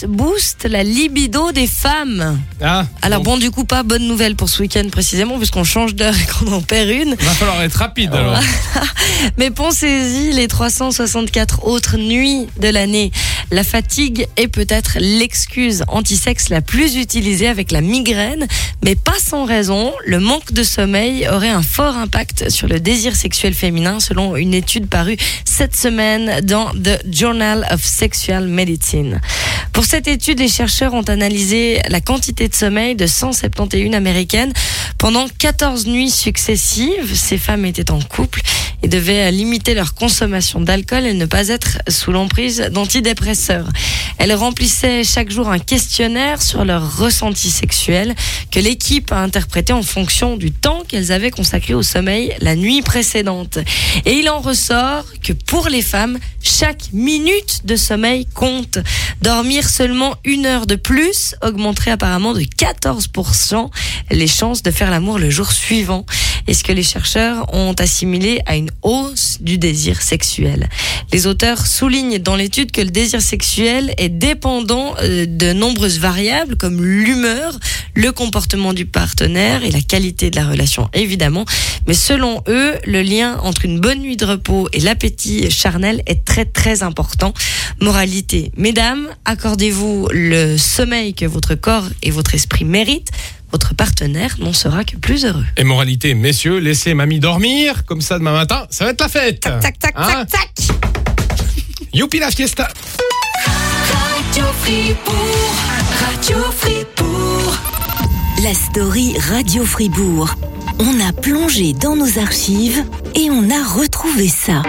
booste la libido des femmes. Alors bon, du coup, pas bonne nouvelle pour ce week-end précisément, puisqu'on change d'heure et qu'on en perd une. Il va falloir être rapide alors. Mais pensez-y, les 364 autres nuits de l'année. La fatigue est peut-être l'excuse anti-sexe la plus utilisée avec la migraine, mais pas sans raison. Le manque de sommeil aurait un fort impact sur le désir sexuel féminin, selon une étude parue cette semaine dans The Journal of Sexual Medicine. Pour cette étude, les chercheurs ont analysé la quantité de sommeil de 171 américaines pendant 14 nuits successives. Ces femmes étaient en couple et devaient limiter leur consommation d'alcool et ne pas être sous l'emprise d'antidépresseurs. Elles remplissaient chaque jour un questionnaire sur leur ressenti sexuel que l'équipe a interprété en fonction du temps qu'elles avaient consacré au sommeil la nuit précédente. Et il en ressort que pour les femmes, chaque minute de sommeil compte. Dormir seulement 1 heure de plus augmenterait apparemment de 14% les chances de faire l'amour le jour suivant. Et ce que les chercheurs ont assimilé à une hausse du désir sexuel. Les auteurs soulignent dans l'étude que le désir sexuel est dépendant de nombreuses variables comme l'humeur, le comportement du partenaire et la qualité de la relation évidemment. Mais selon eux, le lien entre une bonne nuit de repos et l'appétit charnel est très très important. Moralité, mesdames, accordez-vous le sommeil que votre corps et votre esprit méritent. Votre partenaire n'en sera que plus heureux. Et moralité, messieurs, laissez mamie dormir, comme ça demain matin, ça va être la fête. Tac, tac, tac, tac, tac. Youpi la fiesta. Radio Fribourg, Radio Fribourg. La story Radio Fribourg. On a plongé dans nos archives et on a retrouvé ça.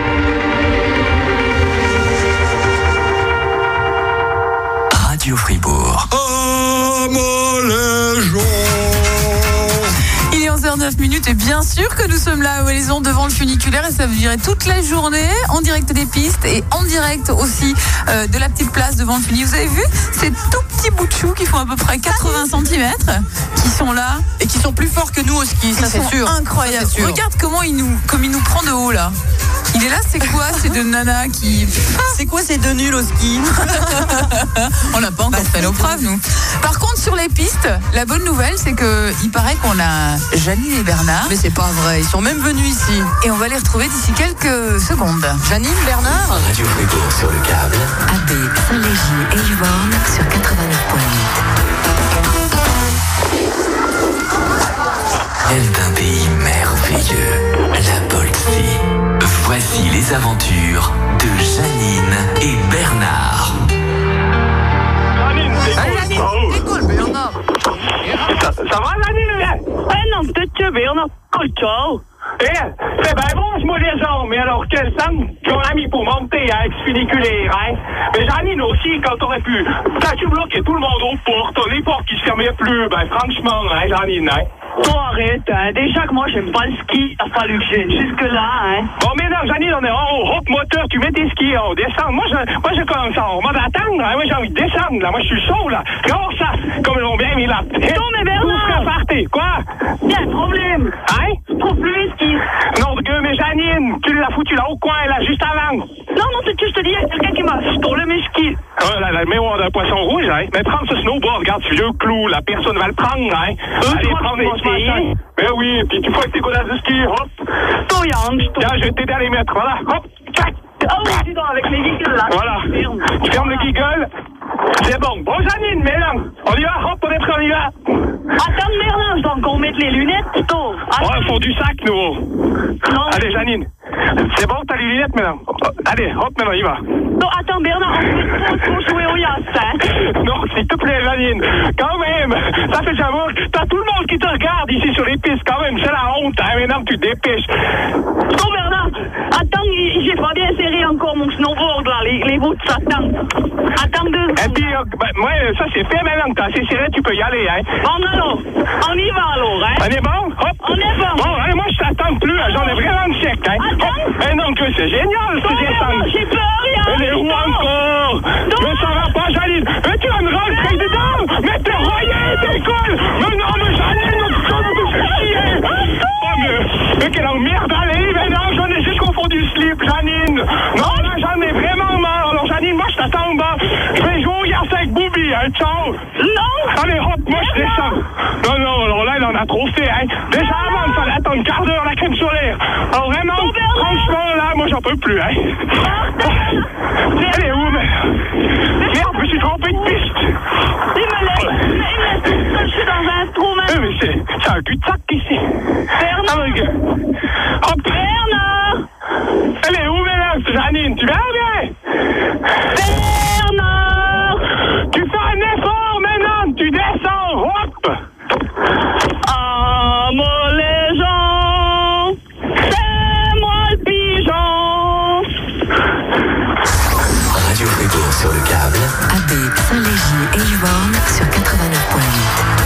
Radio Fribourg. Il est 11h09 et bien sûr que nous sommes là à Ouaillezon devant le funiculaire et ça veut dire toute la journée en direct des pistes et en direct aussi de la petite place devant le funi. Vous avez vu ces tout petits bouts de choux qui font à peu près 80 cm qui sont là et qui sont plus forts que nous au ski, ça c'est sûr. Incroyable. Ça, c'est sûr. Regarde comme il nous prend de haut là. Il est là, c'est quoi ces deux nanas qui... C'est quoi ces deux nuls au ski? On n'a pas encore fait nos preuves, nous. Par contre, sur les pistes, la bonne nouvelle, c'est qu'il paraît qu'on a Janine et Bernard. Mais c'est pas vrai, ils sont même venus ici. Et on va les retrouver d'ici quelques secondes. Janine, Bernard? Radio Fribourg sur le câble. AB, Saint-Légier et Livorno sur 89.8. Elle d'un pays merveilleux, la Bolsie. Voici les aventures de Janine et Bernard. Écoute, Bernard. Ça va, Janine? Non, peut-être que Bernard. Ciao. C'est bien bon, moi les gens, mais alors quel sang qu'on a mis pour monter à ex-funiculaire, hein? Mais Janine aussi, quand t'aurais pu, quand tu bloquais tout le monde aux portes, les portes qui se fermaient plus, ben franchement, hein, Janine, hein? Toi, arrête, hein. Déjà que moi, j'aime pas le ski, t'as fallu que j'aille jusque-là, hein. Bon, mais non, Janine, on est en haut, hop, moteur, tu mets tes skis en haut, descends. Moi, je commence en haut, moi, d'attendre, hein. Moi, j'ai envie de descendre, là. Moi, je suis chaud, là. Regarde ça, comme ils l'ont bien mis là. Non, mais Bernard! Quoi? Il y a un problème. Hein? Je trouve plus les skis. Non, de gueule, mais Janine, tu l'as foutu là au coin, là, juste avant. Non, c'est que je te dis, il y a quelqu'un qui m'a tourné mes skis. Là, le mémoire d'un poisson rouge, hein. Mais prends ce snowboard, regarde ce vieux clou, la personne va le prendre, hein. Allez, prends les skis. Ben oui, puis tu fais tes godasses de ski, hop. Toi, Yann, Tiens, je vais t'aider à les mettre, voilà, hop, tac. Ah oui, dis donc, avec les giggles, là. Voilà. Tu fermes le giggle. C'est bon. Bon, Janine, mais là, on y va, hop, on est prêt, on y va. Attends, Bernard, je dois encore mettre les lunettes, plutôt. Ouais, il faut du sac, nouveau. Non. Allez, Janine. C'est bon, t'as les lunettes, maintenant. Allez, hop, maintenant, on y va. Non, attends, Bernard, on peut jouer au yacht, hein. Non, s'il te plaît, Janine. Quand même, ça fait savoir que t'as tout le monde qui te regarde ici sur les pistes, quand même. C'est la honte, hein. Maintenant, tu te dépêches. Non, Bernard, attends, j'ai pas bien serré encore mon snowboard, là, les routes, attends. Attends 2 secondes. Et puis, moi, ça, c'est fait, maintenant que t'as assez serré, tu peux y aller, hein. Bon, alors, on y va, alors, hein. On est bon? Hop. On est bon. Bon, allez, moi, je t'attends plus, hein. J'en ai vraiment de chèque, hein. Attends. Eh non, que c'est génial, ce descente. J'ai peur, Yann. Elle est où encore? Mais ça va pas, Janine. Mais tu vas me rentrer dedans. Mais t'es royé, t'écoles. Mais non, mais Janine, tu fais chier. Oh, mais quelle merde, allez, mais non, j'en ai juste confondu le slip, Janine. Non, là, j'en ai vraiment marre. Alors, Janine, moi, je t'attends en bas. Je vais jouer au yacht avec Boubi, ciao. Non. Allez, hop, moi je descends. Non, alors là, il en a trop fait, hein. Déjà avant, il fallait attendre un quart d'heure la crème solaire. Alors vraiment, franchement, là, moi j'en peux plus, hein. Elle est où, mais... Merde, je me suis trompé de piste. Il me laisse. Je suis dans un trou, maintenant. Mais c'est un cul-de-sac ici. Bernard. Hop. Bernard. Elle est où, mesdames? Janine, tu viens bien? Bernard. Tu fais un effort, maintenant. Tu descends. Hop. Ah, moi les gens, c'est moi le pigeon. Radio Fribourg sur le câble. AB, Saint-Légier et Livorno sur 89.8.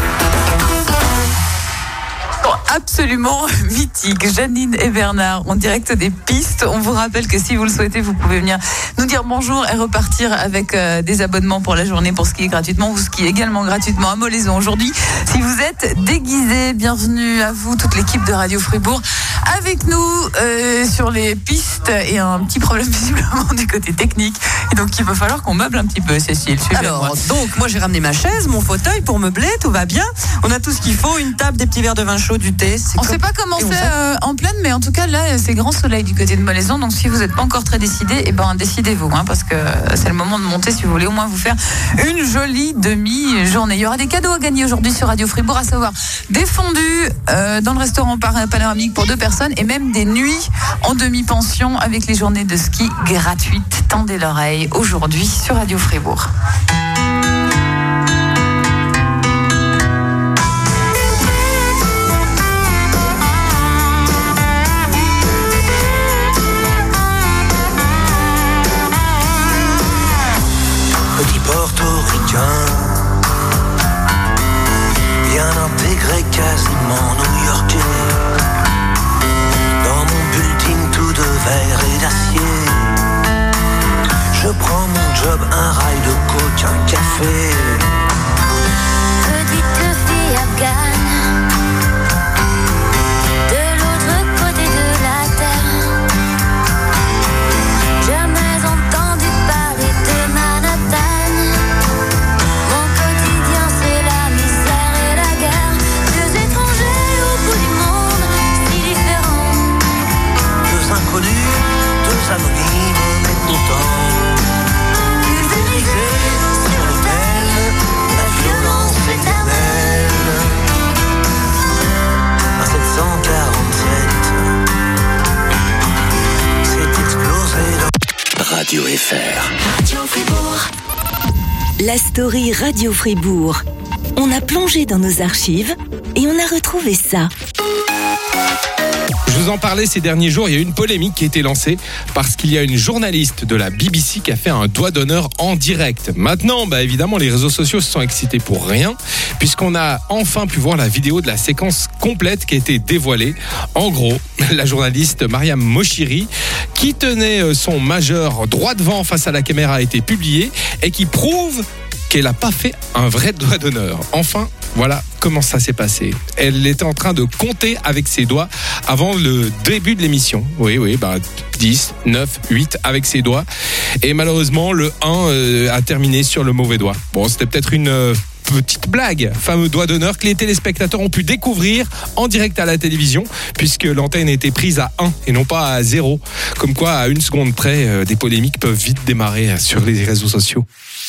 Absolument mythique. Janine et Bernard en direct des pistes. On vous rappelle que si vous le souhaitez, vous pouvez venir nous dire bonjour et repartir avec des abonnements pour la journée pour skier gratuitement. Vous skiez également gratuitement à Molaison aujourd'hui. Si vous êtes déguisés, bienvenue à vous, toute l'équipe de Radio Fribourg, avec nous sur les pistes et un petit problème visiblement du côté technique. Et donc il va falloir qu'on meuble un petit peu, Cécile. Alors, donc, moi j'ai ramené ma chaise, mon fauteuil pour meubler, tout va bien. On a tout ce qu'il faut, une table, des petits verres de vin chaud, du thé. On ne sait pas comment c'est en pleine, mais en tout cas là c'est grand soleil du côté de Molaison, donc si vous n'êtes pas encore très décidé, eh ben décidez-vous, parce que c'est le moment de monter si vous voulez au moins vous faire une jolie demi-journée. Il y aura des cadeaux à gagner aujourd'hui sur Radio Fribourg, à savoir des fondus dans le restaurant panoramique pour 2 personnes et même des nuits en demi-pension avec les journées de ski gratuites. Tendez l'oreille aujourd'hui sur Radio Fribourg. Portoricain, bien intégré, quasiment new-yorkais. Dans mon building tout de verre et d'acier, je prends mon job, un rail de coke, un café. Petite fille afghane, de l'autre côté de la terre, jamais entendu parler de Manhattan. Deux anonymes, mais contents. Pulvérisés sur l'autel, la violence éternelle. À 747, c'est explosé dans Radio FR. Radio Fribourg. La story Radio Fribourg. On a plongé dans nos archives et on a retrouvé ça. Je vous en parlais ces derniers jours, il y a eu une polémique qui a été lancée parce qu'il y a une journaliste de la BBC qui a fait un doigt d'honneur en direct. Maintenant, évidemment, les réseaux sociaux se sont excités pour rien puisqu'on a enfin pu voir la vidéo de la séquence complète qui a été dévoilée. En gros, la journaliste Mariam Moshiri qui tenait son majeur droit devant face à la caméra a été publiée et qui prouve qu'elle n'a pas fait un vrai doigt d'honneur. Enfin, voilà comment ça s'est passé. Elle était en train de compter avec ses doigts avant le début de l'émission. Oui, 10, 9, 8 avec ses doigts. Et malheureusement, le 1 a terminé sur le mauvais doigt. Bon, c'était peut-être une petite blague, fameux doigt d'honneur que les téléspectateurs ont pu découvrir en direct à la télévision puisque l'antenne était prise à 1 et non pas à 0. Comme quoi, à 1 seconde près, des polémiques peuvent vite démarrer sur les réseaux sociaux.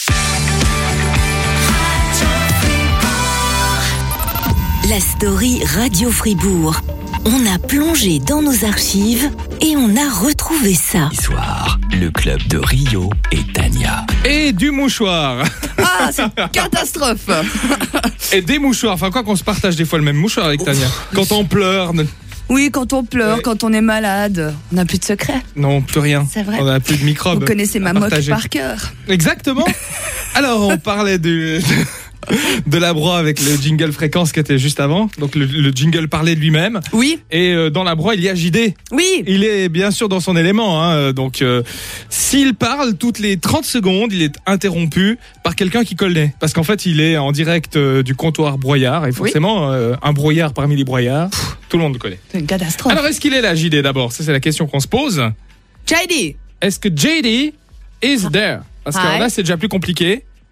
La story Radio Fribourg. On a plongé dans nos archives et on a retrouvé ça. Soir, le club de Rio et Tania. Et du mouchoir. Ah, c'est une catastrophe. Et des mouchoirs. Enfin, quoi qu'on se partage des fois le même mouchoir avec Tania. Quand on pleure. Oui, quand on pleure, quand on est malade, on n'a plus de secret. Non, plus rien. C'est vrai. On n'a plus de microbes. Vous connaissez ma moque par cœur. Exactement. Alors, on parlait de la broie avec le jingle fréquence qui était juste avant. Donc le jingle parlait de lui-même. Oui. Et dans la broie, il y a JD. Oui. Il est bien sûr dans son élément. Donc s'il parle toutes les 30 secondes, il est interrompu par quelqu'un qui colle le nez. Parce qu'en fait, il est en direct du comptoir broyard. Et forcément, un broyard parmi les broyards, tout le monde le connaît. C'est une catastrophe. Alors, est-ce qu'il est là, JD, d'abord? Ça, c'est la question qu'on se pose. JD. Est-ce que JD is there? Parce que là, c'est déjà plus compliqué.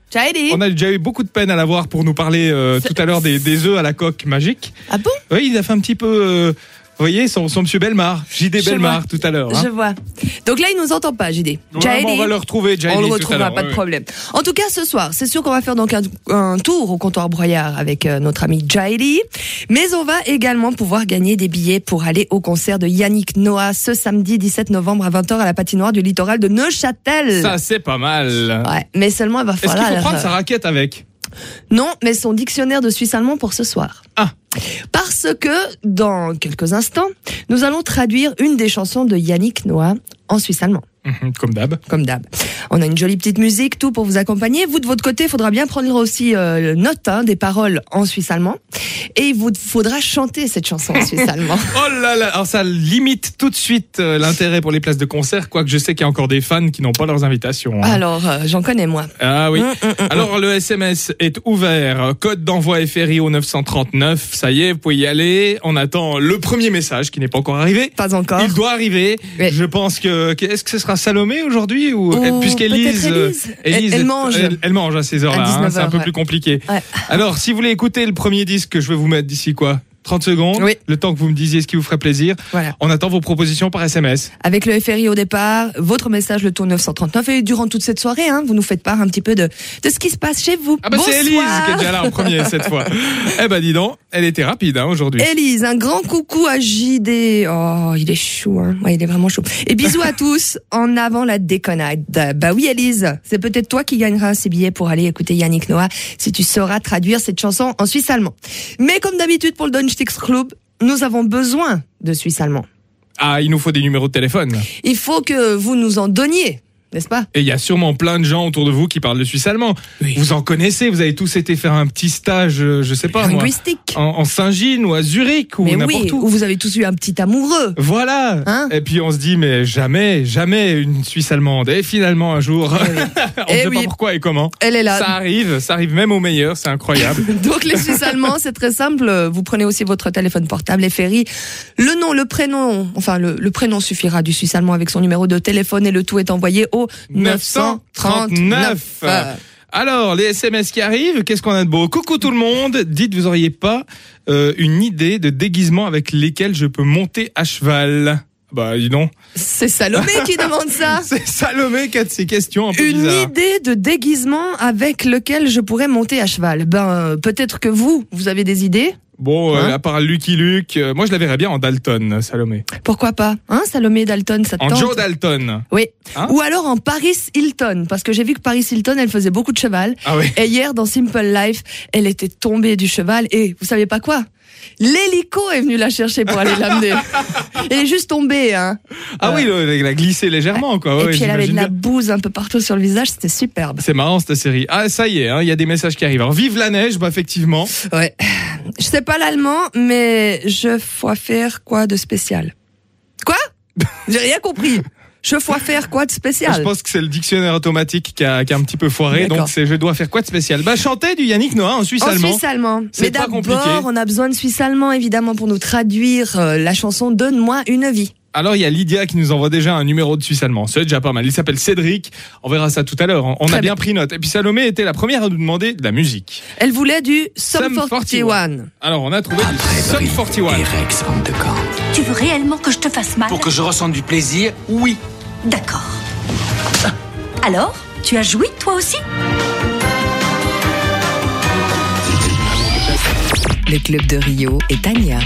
Jaili. On a déjà eu beaucoup de peine à l'avoir pour nous parler tout à l'heure des œufs à la coque magique. Ah bon? Oui, il a fait un petit peu... vous voyez, son monsieur Belmar, JD Belmar tout à l'heure. Hein. Je vois. Donc là, il nous entend pas, JD. Ouais, on va le retrouver, Jaili. On le tout à retrouvera, l'heure, pas de problème. En tout cas, ce soir, c'est sûr qu'on va faire donc un tour au comptoir broyard avec notre ami Jaili. Mais on va également pouvoir gagner des billets pour aller au concert de Yannick Noah ce samedi 17 novembre à 20h à la patinoire du littoral de Neuchâtel. Ça, c'est pas mal. Ouais, mais seulement il va falloir... Est-ce qu'il faut prendre sa raquette avec? Non, mais son dictionnaire de suisse-allemand pour ce soir. Ah. Parce que, dans quelques instants, nous allons traduire une des chansons de Yannick Noah en suisse-allemand. Comme d'hab. Comme d'hab. On a une jolie petite musique, tout pour vous accompagner. Vous, de votre côté, il faudra bien prendre aussi note des paroles en suisse-allemand. Et il vous faudra chanter cette chanson en suisse-allemand. Oh là là, alors ça limite tout de suite l'intérêt pour les places de concert, quoique je sais qu'il y a encore des fans qui n'ont pas leurs invitations. Hein. Alors, j'en connais, moi. Ah oui. Alors, le SMS est ouvert. Code d'envoi FRI au 939. Ça y est, vous pouvez y aller. On attend le premier message qui n'est pas encore arrivé. Pas encore. Il doit arriver. Oui. Je pense que... Est-ce que ce sera Salomé aujourd'hui puisqu'Élise elle mange. Elle mange à ces heures-là. À 19h, c'est un peu plus compliqué. Ouais. Alors, si vous voulez écouter le premier disque que je vais vous mettre d'ici quoi 30 secondes, oui. Le temps que vous me disiez ce qui vous ferait plaisir. Voilà. On attend vos propositions par SMS. Avec le FRI au départ, votre message le tour 939 et durant toute cette soirée, vous nous faites part un petit peu de ce qui se passe chez vous. Ah bah c'est Élise qui est déjà là en premier cette fois. Eh ben dis donc, elle était rapide aujourd'hui. Élise, un grand coucou à JD. Oh, il est chou, Ouais, il est vraiment chou. Et bisous à tous. En avant la déconnade. Bah oui Élise, c'est peut-être toi qui gagneras ces billets pour aller écouter Yannick Noah si tu sauras traduire cette chanson en suisse-allemand. Mais comme d'habitude pour le Deutsche Club, nous avons besoin de suisse-allemand. Ah, il nous faut des numéros de téléphone. Il faut que vous nous en donniez, n'est-ce pas? Et il y a sûrement plein de gens autour de vous qui parlent le suisse-allemand. Oui. Vous en connaissez, vous avez tous été faire un petit stage, je sais pas linguistique. Moi, en Saint-Gilles ou à Zurich ou n'importe où. Ou vous avez tous eu un petit amoureux. Voilà. Et puis on se dit, mais jamais une Suisse allemande. Et finalement un jour, on ne sait pas pourquoi et comment. Elle est là. Ça arrive même au meilleur, c'est incroyable. Donc les Suisses allemands, c'est très simple. Vous prenez aussi votre téléphone portable, FRI. Le nom, le prénom, enfin le prénom suffira du Suisse allemand avec son numéro de téléphone et le tout est envoyé au 939. Alors, les SMS qui arrivent, qu'est-ce qu'on a de beau? Coucou tout le monde, dites, vous auriez pas une idée de déguisement avec lesquels je peux monter à cheval? Bah, dis donc. C'est Salomé qui demande ça. C'est Salomé qui a de ces questions un peu bizarres. Une idée de déguisement avec lequel je pourrais monter à cheval. Peut-être que vous avez des idées? Bon, à part Lucky Luke, moi je la verrais bien en Dalton, Salomé. Pourquoi pas? Salomé Dalton, ça te tente? En Joe Dalton. Oui. Ou alors en Paris Hilton, parce que j'ai vu que Paris Hilton, elle faisait beaucoup de cheval. Ah oui. Et hier, dans Simple Life, elle était tombée du cheval et vous savez pas quoi? L'hélico est venu la chercher pour aller l'amener. Elle est juste tombée, Ah oui, elle a glissé légèrement, quoi. Et puis elle avait de la bouse un peu partout sur le visage, c'était superbe. C'est marrant cette série. Ah, ça y est, il y a des messages qui arrivent. Alors, vive la neige, effectivement. Ouais. Je sais pas l'allemand, mais je dois faire quoi de spécial? Quoi? J'ai rien compris. Je dois faire quoi de spécial? Je pense que c'est le dictionnaire automatique qui a un petit peu foiré. D'accord. Donc c'est je dois faire quoi de spécial? Chanter du Yannick Noah en suisse-allemand. En suisse-allemand. Mais d'abord, on a besoin de suisse-allemand, évidemment, pour nous traduire la chanson Donne-moi une vie. Alors, il y a Lydia qui nous envoie déjà un numéro de suisse-allemand. C'est déjà pas mal. Il s'appelle Cédric. On verra ça tout à l'heure. On a bien pris note. Et puis Salomé était la première à nous demander de la musique. Elle voulait du Sum 41. Alors, on a trouvé du Sum 41. Tu veux réellement que je te fasse mal? Pour que je ressente du plaisir, oui. D'accord. Alors, tu as joui toi aussi? Le club de Rio et Tania.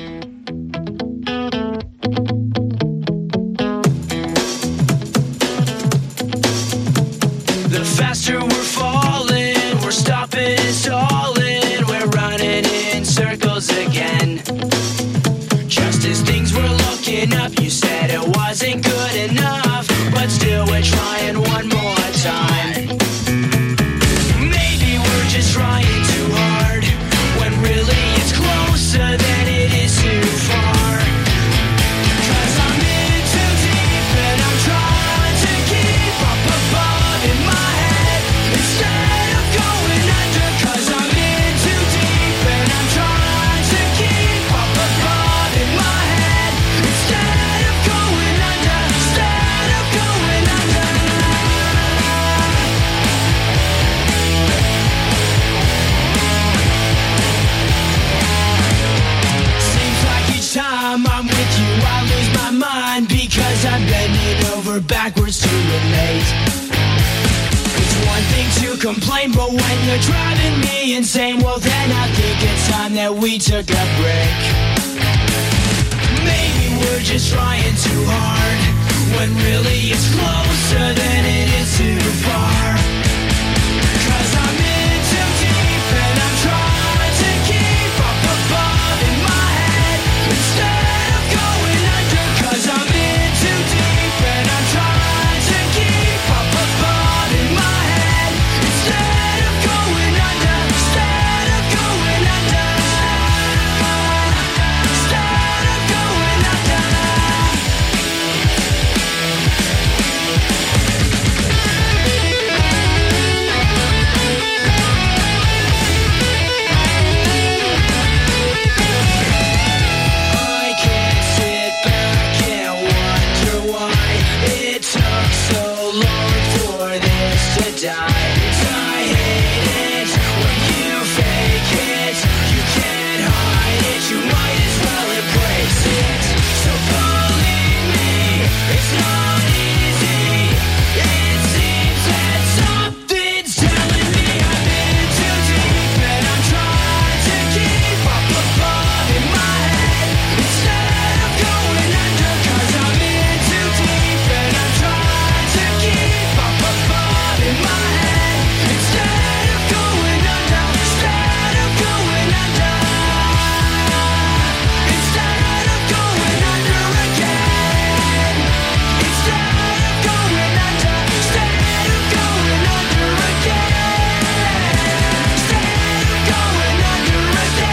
The faster we're falling, we're stopping and stalling, we're running in circles again. Just as things were looking up, you said it wasn't good enough, but still we're trying one more time. Maybe we're just trying too hard, when really it's closer than it is. backwards to relate. It's one thing to complain, but when you're driving me insane, well then I think it's time that we took a break. Maybe we're just trying too hard, when really it's closer than it is too far. 'Cause I'm in too deep and I'm trying to keep up above in my head instead of going under. 'Cause I'm in too deep and I'm trying to keep up above in my head instead of going under. Instead of going under. Instead of going under. I can't sit back and wonder why it took so long for this to die. I hate it when you fake it. You can't hide it. You might as well embrace it. So believe me, it's not easy. It seems that something's telling me I'm in too deep and I'm trying to keep up above in my head instead of going under. 'Cause I'm in too deep and I'm trying to keep up above in my head instead of going under. Instead of going under. Instead of going under again. Instead of going under. Instead of going under again. Instead of going under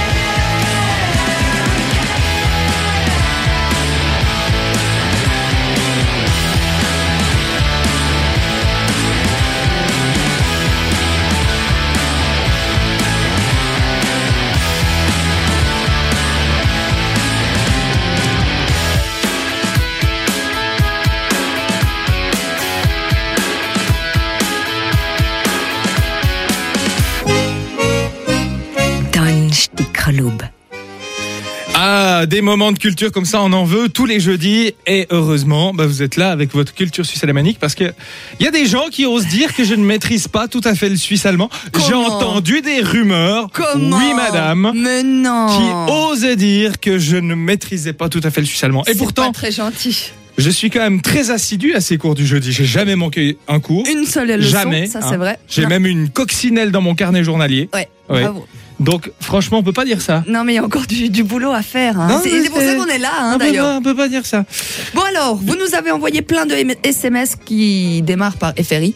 Don Stickerlob. Ah, des moments de culture comme ça, on en veut tous les jeudis. Et heureusement, vous êtes là avec votre culture suisse alémanique parce que il y a des gens qui osent dire que je ne maîtrise pas tout à fait le suisse allemand. J'ai entendu des rumeurs. Comment? Oui, madame. Mais non. Qui osent dire que je ne maîtrisais pas tout à fait le suisse allemand. Et pourtant, pas très gentil. je suis quand même très assidu à ces cours du jeudi. J'ai jamais manqué un cours. Une seule leçon, jamais, ça c'est vrai. J'ai Non. même une coccinelle dans mon carnet journalier. Ouais, Ouais. bravo. Donc, franchement, on peut pas dire ça. Non, mais il y a encore du boulot à faire. Hein. Non, C'est mais c'est pour ça qu'on est là, hein, d'ailleurs. On peut pas dire ça. Bon alors, vous nous avez envoyé plein de SMS qui démarrent par FRI.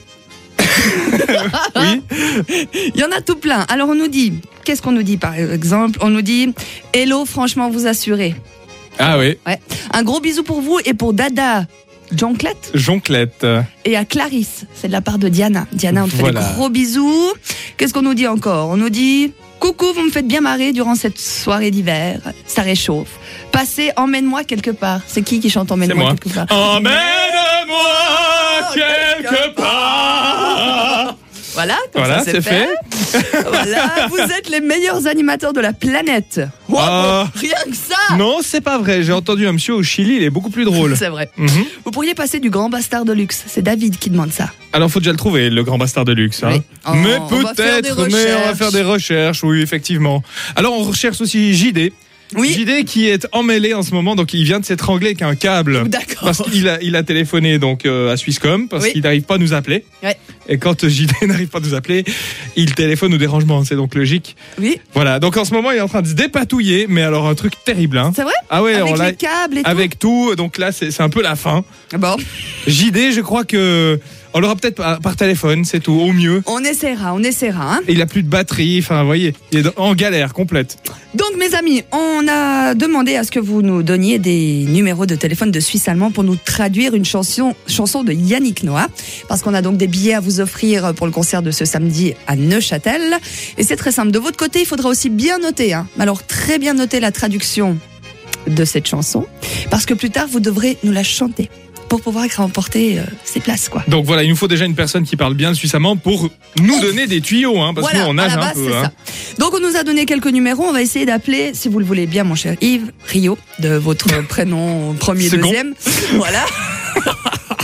Oui. Il y en a tout plein. Alors on nous dit, qu'est-ce qu'on nous dit par exemple? On nous dit, hello, franchement vous assurez. Ah oui. Ouais. Un gros bisou pour vous et pour Dada Jonclette Jonquelette. et à Clarisse. C'est de la part de Diana. Diana, on te fait Voilà. des gros bisous. Qu'est-ce qu'on nous dit encore? On nous dit, coucou, vous me faites bien marrer durant cette soirée d'hiver. Ça réchauffe. Passez, emmène-moi quelque part. C'est qui chante C'est emmène-moi moi. quelque part? Emmène-moi quelque part. Voilà, comme Voilà, ça c'est fait. Voilà, vous êtes les meilleurs animateurs de la planète. Wow, Ah. rien que ça. Non, c'est pas vrai. J'ai entendu un monsieur au Chili, il est beaucoup plus drôle. C'est vrai. Mhm. Vous pourriez passer du grand bastard de luxe. C'est David qui demande ça. Alors, faut déjà le trouver, le grand bastard de luxe. Hein. Oui. Oh, mais on va faire des peut-être, mais on va recherches. faire des recherches, oui, effectivement. Alors, on recherche aussi JD. Oui. JD qui est emmêlé en ce moment, donc il vient de s'étrangler avec un câble. D'accord. Parce qu'il a téléphoné donc à Swisscom parce Oui. qu'il n'arrive pas à nous appeler. Ouais. Et quand JD n'arrive pas à nous appeler, il téléphone au dérangement, c'est donc logique. Oui. Voilà, donc en ce moment il est en train de se dépatouiller, mais alors un truc terrible. Hein. C'est vrai? Ah ouais, Avec on l'a- les câbles et tout. avec tout, donc là c'est un peu la fin. Bon. JD, je crois que on l'aura peut-être par téléphone, c'est tout, au mieux. On essaiera. Hein. Et il a plus de batterie, enfin vous voyez, il est en galère complète. Donc mes amis, on a demandé à ce que vous nous donniez des numéros de téléphone de Suisse allemand pour nous traduire une chanson de Yannick Noah, parce qu'on a donc des billets à vous offrir pour le concert de ce samedi à Neuchâtel. Et c'est très simple. De votre côté, il faudra aussi bien noter, hein. Alors très bien noter la traduction de cette chanson, parce que plus tard vous devrez nous la chanter pour pouvoir remporter ces places, quoi. Donc voilà, il nous faut déjà une personne qui parle bien le suisse allemand pour nous donner des tuyaux, hein, parce Voilà, que nous on à nage la un base, peu. c'est Hein. ça. Donc on nous a donné quelques numéros, on va essayer d'appeler, si vous le voulez bien mon cher Yves, Rio, de votre prénom premier, Second. deuxième. Voilà.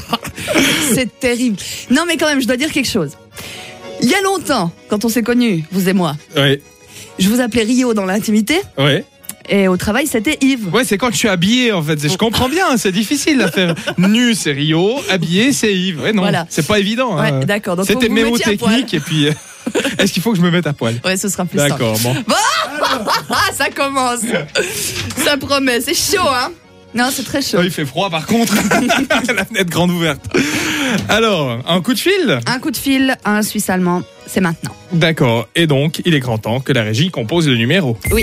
C'est terrible. Non, mais quand même, je dois dire quelque chose. Il y a longtemps, quand on s'est connus, vous et moi, Ouais. je vous appelais Rio dans l'intimité. Ouais. Et au travail, c'était Yves. Ouais, c'est quand je suis habillé en fait. Je comprends bien, c'est difficile à faire. Nu, c'est Rio, habillé, c'est Yves. Ouais, non, Voilà. c'est pas évident. Ouais, hein. d'accord. Donc, faut C'était que vous mettiez à mémotechnique et puis. Est-ce qu'il faut que je me mette à poil? Ouais, ce sera plus simple. D'accord, bon. Ça commence. Ça promet. C'est chaud, hein? Non, c'est très chaud. Oh, il fait froid par contre. La fenêtre grande ouverte. Alors, un coup de fil? Un coup de fil à un Suisse allemand, c'est maintenant. D'accord. Et donc, il est grand temps que la régie compose le numéro. Oui.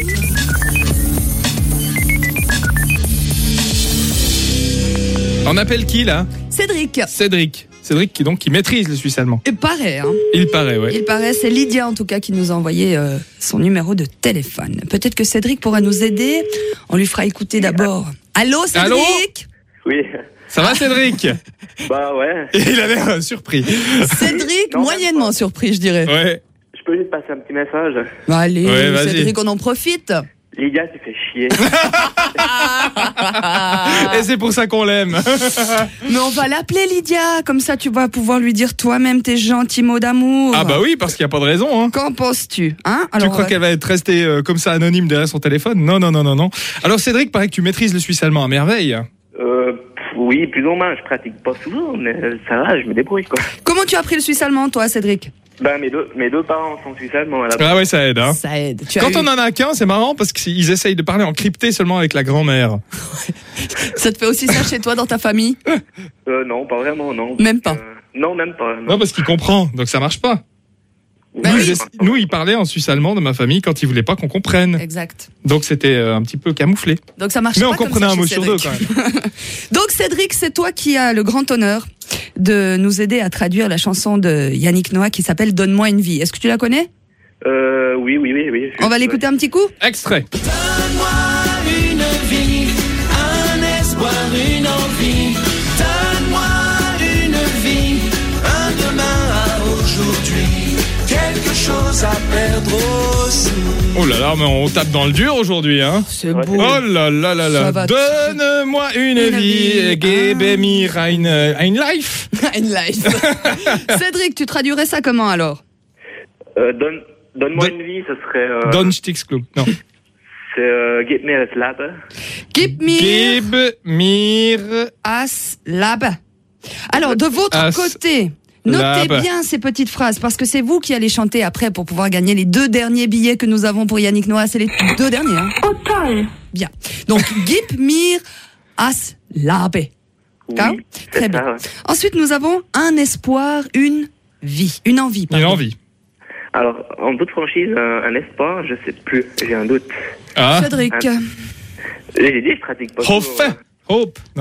On appelle qui là? Cédric. Cédric qui maîtrise le suisse allemand. Il paraît, hein. Il paraît, ouais. Il paraît, c'est Lydia en tout cas qui nous a envoyé son numéro de téléphone. Peut-être que Cédric pourra nous aider. On lui fera écouter d'abord. Allô, Cédric? Allô? Oui. Ça va, Cédric? Bah ouais. Il a l'air surpris. Cédric, moyennement surpris, je dirais. Ouais. Je peux juste passer un petit message. Bah, allez, Ouais, vas-y. Cédric, on en profite. Lydia, tu fais chier. Et c'est pour ça qu'on l'aime. Mais on va l'appeler Lydia, comme ça tu vas pouvoir lui dire toi-même tes gentils mots d'amour. Ah bah oui, parce qu'il n'y a pas de raison. Hein. Qu'en penses-tu, hein? Tu crois qu'elle va être restée comme ça anonyme derrière son téléphone? Non. Alors Cédric, paraît que tu maîtrises le suisse allemand à merveille. Oui, plus ou moins. Je pratique pas souvent, mais ça va, je me débrouille quoi. Comment tu as appris le suisse allemand, toi, Cédric? Ben mes deux parents sont suisses allemands à la Ah ouais, ça aide. Hein. Ça aide. Quand on en a qu'un, c'est marrant parce qu'ils essayent de parler en crypté seulement avec la grand-mère. Ça te fait aussi ça chez toi, dans ta famille? Non, pas vraiment, non. Même pas. Non, même pas. Non, parce qu'il comprend, donc ça marche pas. Nous, il parlait en suisse allemand de ma famille quand il voulait pas qu'on comprenne. Exact. Donc c'était un petit peu camouflé. Donc ça marche Mais pas on comme comprenait ça un mot chez sur deux Cédric. quand même. Donc Cédric, c'est toi qui as le grand honneur de nous aider à traduire la chanson de Yannick Noah qui s'appelle Donne-moi une vie. Est-ce que tu la connais? Oui. On va l'écouter un petit coup? Extrait. Donne-moi une vie, un espoir, une envie. Donne-moi une vie, un demain à aujourd'hui. Quelque chose à perdre aussi. Oh là là, mais on tape dans le dur aujourd'hui, hein. C'est beau. Oh là là là Ça là. va. Donne-moi une vie, gebe mir ein life. Une life. Cédric, tu traduirais ça comment alors? Donne-moi une vie, ce serait... Don Sticksklub. Non. C'est Gib mir das Leben. Gib mir as Leben. Alors, de votre côté, notez bien ces petites phrases parce que c'est vous qui allez chanter après pour pouvoir gagner les 2 derniers billets que nous avons pour Yannick Noah. C'est les 2 derniers. Hein. Bien. Donc, Gib mir as Leben. Oui, Très bien. ça, ouais. Ensuite, nous avons un espoir, une vie, une envie. Une envie. Alors, en toute franchise, un espoir, je sais plus. J'ai un doute. Ah. Cédric. J'ai dit, je pratique pas Hope. Hope. Non.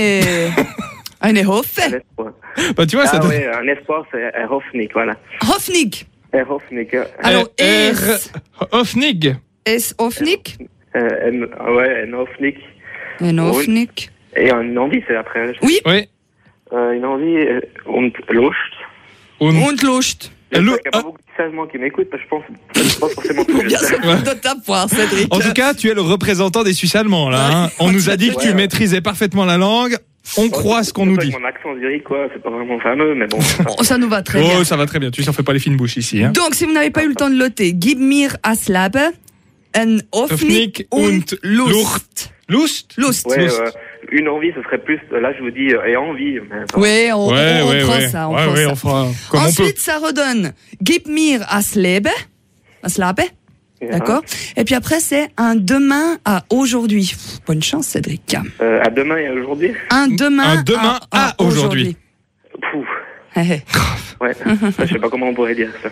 Eine Hoffe. Un espoir. Bah tu vois, ça donne... ouais, un espoir, c'est Hoffnung, voilà. Hoffnung. Hoffnung. Alors, Hoffnig. Est Hoffnung? Ouais, un Hoffnung. Une Hoffnung. Et une envie, c'est après. Oui. Une envie, und Lust. Und Lust. Il n'y a pas beaucoup de sagements qui m'écoutent, parce que je pense pas forcément tout. Bien sûr, de ta poire, Cédric. En tout cas, tu es le représentant des Suisses allemands, là. Hein. On nous a dit que tu maîtrisais parfaitement la langue. On croit ce qu'on nous dit. Mon accent zurich, quoi, c'est pas vraiment fameux, mais bon. Ça nous va très bien. Oh, ça va très bien. Tu n'en fais pas les fines bouches ici. Hein. Donc, si vous n'avez pas eu le temps de loter, Gib mir as Leben, ein Hoffnung und Lust. Lust. Ouais, une envie, ce serait plus, là, je vous dis, et envie. Oui, on prend ça. On fera comme Ensuite, ça redonne Gib mir as Leben. As Leben. D'accord. Et puis après, c'est un demain à aujourd'hui. Bonne chance, Cédric. À demain et à aujourd'hui. Un demain à aujourd'hui. Pouf. Ouais, je sais pas comment on pourrait dire ça.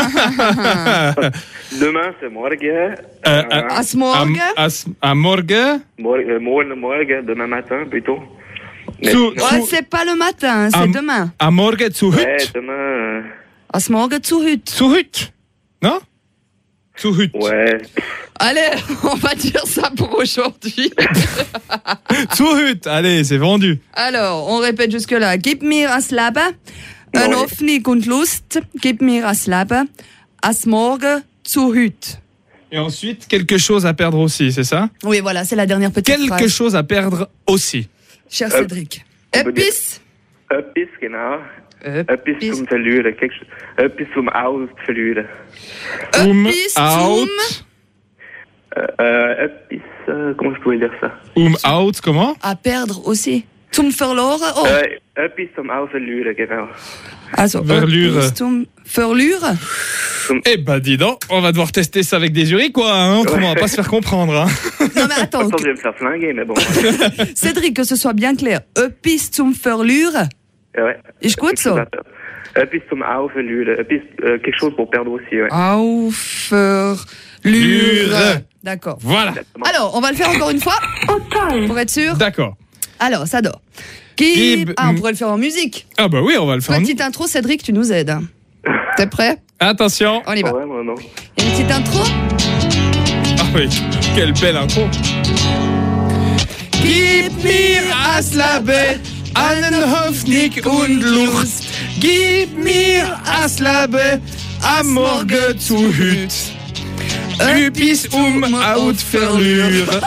Demain, c'est morgen. As morgen. À morgen. Morgen, demain matin plutôt. Ouais, c'est pas le matin, c'est demain. À morgen zu hüt. Ouais, demain. As morgen zu hüt. Zu hüt. Non? Zu hüt. Ouais. Allez, on va dire ça pour aujourd'hui. Zu hüt. Allez, c'est vendu. Alors, on répète jusque-là. Gib mir as Leben, ein Hoffnung und Lust. Gib mir as Leben, as morgen zu hüt. Et ensuite, quelque chose à perdre aussi, c'est ça? Oui, voilà, c'est la dernière petite phrase. Quelque chose à perdre aussi. Cher Cédric. Epis. Etwas, genau. Etwas zum Verlieren. Etwas zum Ausverlieren. Etwas out. Comment je pouvais dire ça? Out, comment? À perdre aussi. Zum Verloren. Oh. Etwas zum Ausverlieren, genau. Also, Verlure. etwas zum Verlure. Eh ben, dis donc, on va devoir tester ça avec des jurys, quoi. Hein, autrement, on va pas se faire comprendre. Hein. Non, mais attends. Attends, je vais me faire flinguer, mais bon. Cédric, que ce soit bien clair. Etwas zum Verlure. Ouais. Ich gut so. Etwas zum Ausverlieren. Quelque chose pour perdre aussi, ouais. Aufverlure. D'accord. Voilà. Alors, on va le faire encore une fois. Pour être sûr. D'accord. Alors, ça dort. on pourrait le faire en musique. Ah bah oui, on va le faire en musique. Petite intro, Cédric, tu nous aides. T'es prêt? Attention. On y va. Ouais, moi, non. Une petite intro? Ah oui, quelle belle intro. Gib mir as Labe, einen Hoffnung und Lust. Gib mir as Labe, am Morgen zu Hüt. Üpis out verlure.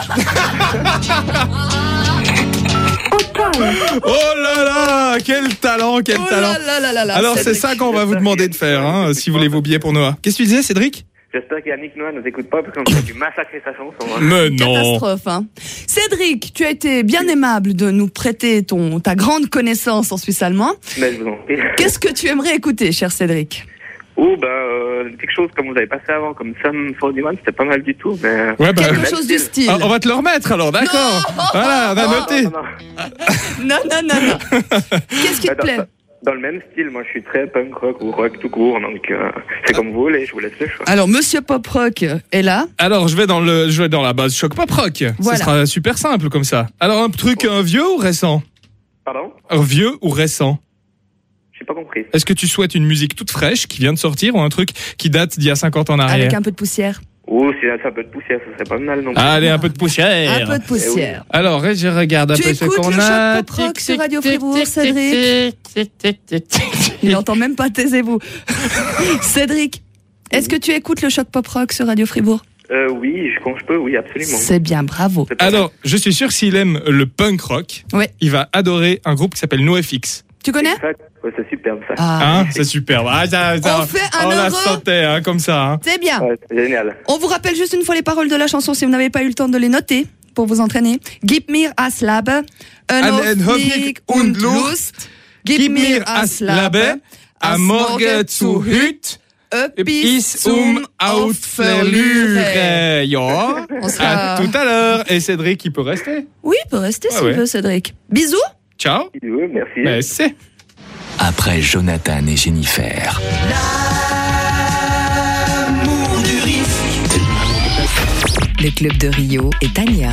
Oh là là, quel talent, quel talent. Là, alors Cédric. c'est ça qu'on va vous demander de faire, hein, si vous voulez vos billets pour Noah. Qu'est-ce que tu disais, Cédric? J'espère qu'Yannick Noah ne écoute pas parce qu'on a dû massacrer sa chanson. Hein. Mais non. Catastrophe, hein. Cédric, tu as été bien aimable de nous prêter ta grande connaissance en suisse allemand. Mais je vous en prie. Qu'est-ce que tu aimerais écouter, cher Cédric? Quelque chose comme vous avez passé avant, comme Sum 41, c'était pas mal du tout, mais... Ouais, bah, quelque chose du style. On va te le remettre alors, d'accord. Voilà, on a noté. Non. Qu'est-ce qui te plaît? Dans le même style, moi je suis très punk rock ou rock tout court, donc c'est comme vous voulez, je vous laisse le choix. Alors, Monsieur Pop Rock est là. Alors, je vais dans la base choc pop rock. Voilà. Ce sera super simple comme ça. Alors, un truc vieux ou récent? Pardon? Vieux ou récent? J'ai pas compris. Est-ce que tu souhaites une musique toute fraîche qui vient de sortir ou un truc qui date d'il y a 50 ans en arrière? Avec un peu de poussière. Oh, si un peu de poussière, ça serait pas mal non plus. Allez, un peu de poussière. Un peu de poussière. Alors, je regarde un Tu peu ce écoutes qu'on le a. choc pop rock sur Radio Fribourg, Cédric? Il n'entend même pas, taisez-vous. Cédric, est-ce que tu écoutes le choc pop rock sur Radio Fribourg? Oui, quand je peux, oui, absolument. C'est bien, bravo. Alors, je suis sûr que s'il aime le punk rock, il va adorer un groupe qui s'appelle NoFX. Tu connais? Ouais, c'est superbe ça. Hein, c'est superbe. Ah, On fait un on la euro. sentait hein, comme ça. Hein. C'est bien. Ouais, c'est génial. On vous rappelle juste une fois les paroles de la chanson si vous n'avez pas eu le temps de les noter pour vous entraîner. Gib mir as Labe, Ein Hoffnung und Lust. Gib mir as Labe, am Morgen zu Hüt. Bis out verlure. Ja. À tout à l'heure. Et Cédric, il peut rester? Oui, il peut rester s'il veut, Cédric. Bisous. Ciao. Bisous, merci. Merci. Après Jonathan et Jennifer. L'amour du risque. Le club de Rio et Tania.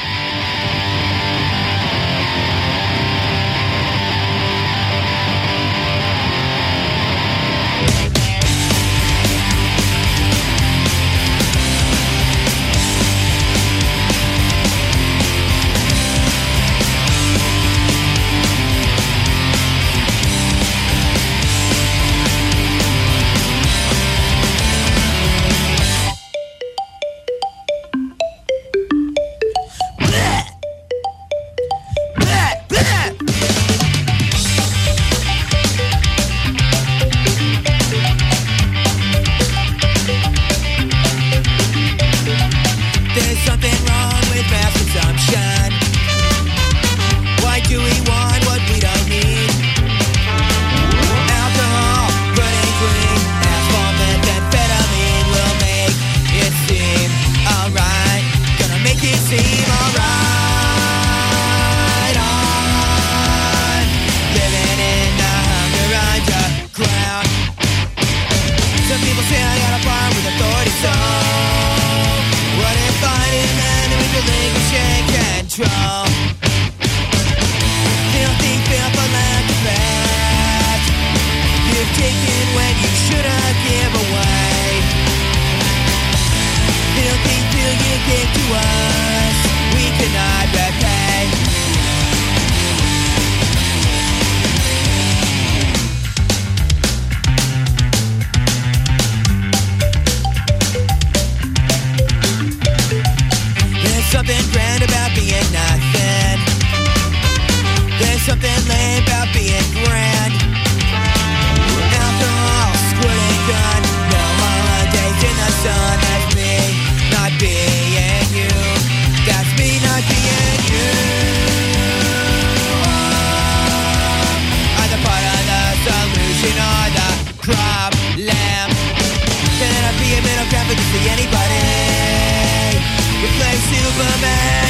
There's something wrong with mass consumption. Why do we want what we don't need? Alcohol, running clean, asphalt, methamphetamine will make it seem alright. Gonna make it seem alright. On living in the hunger underground. Some people say I got a problem with authority, so what if fighting men who relinquishing control? Filthy, fearful, and fat. You've taken when you should have give away. Filthy, feel you gave to us. We could not repay. There's something grand about being nothing. There's something lame about being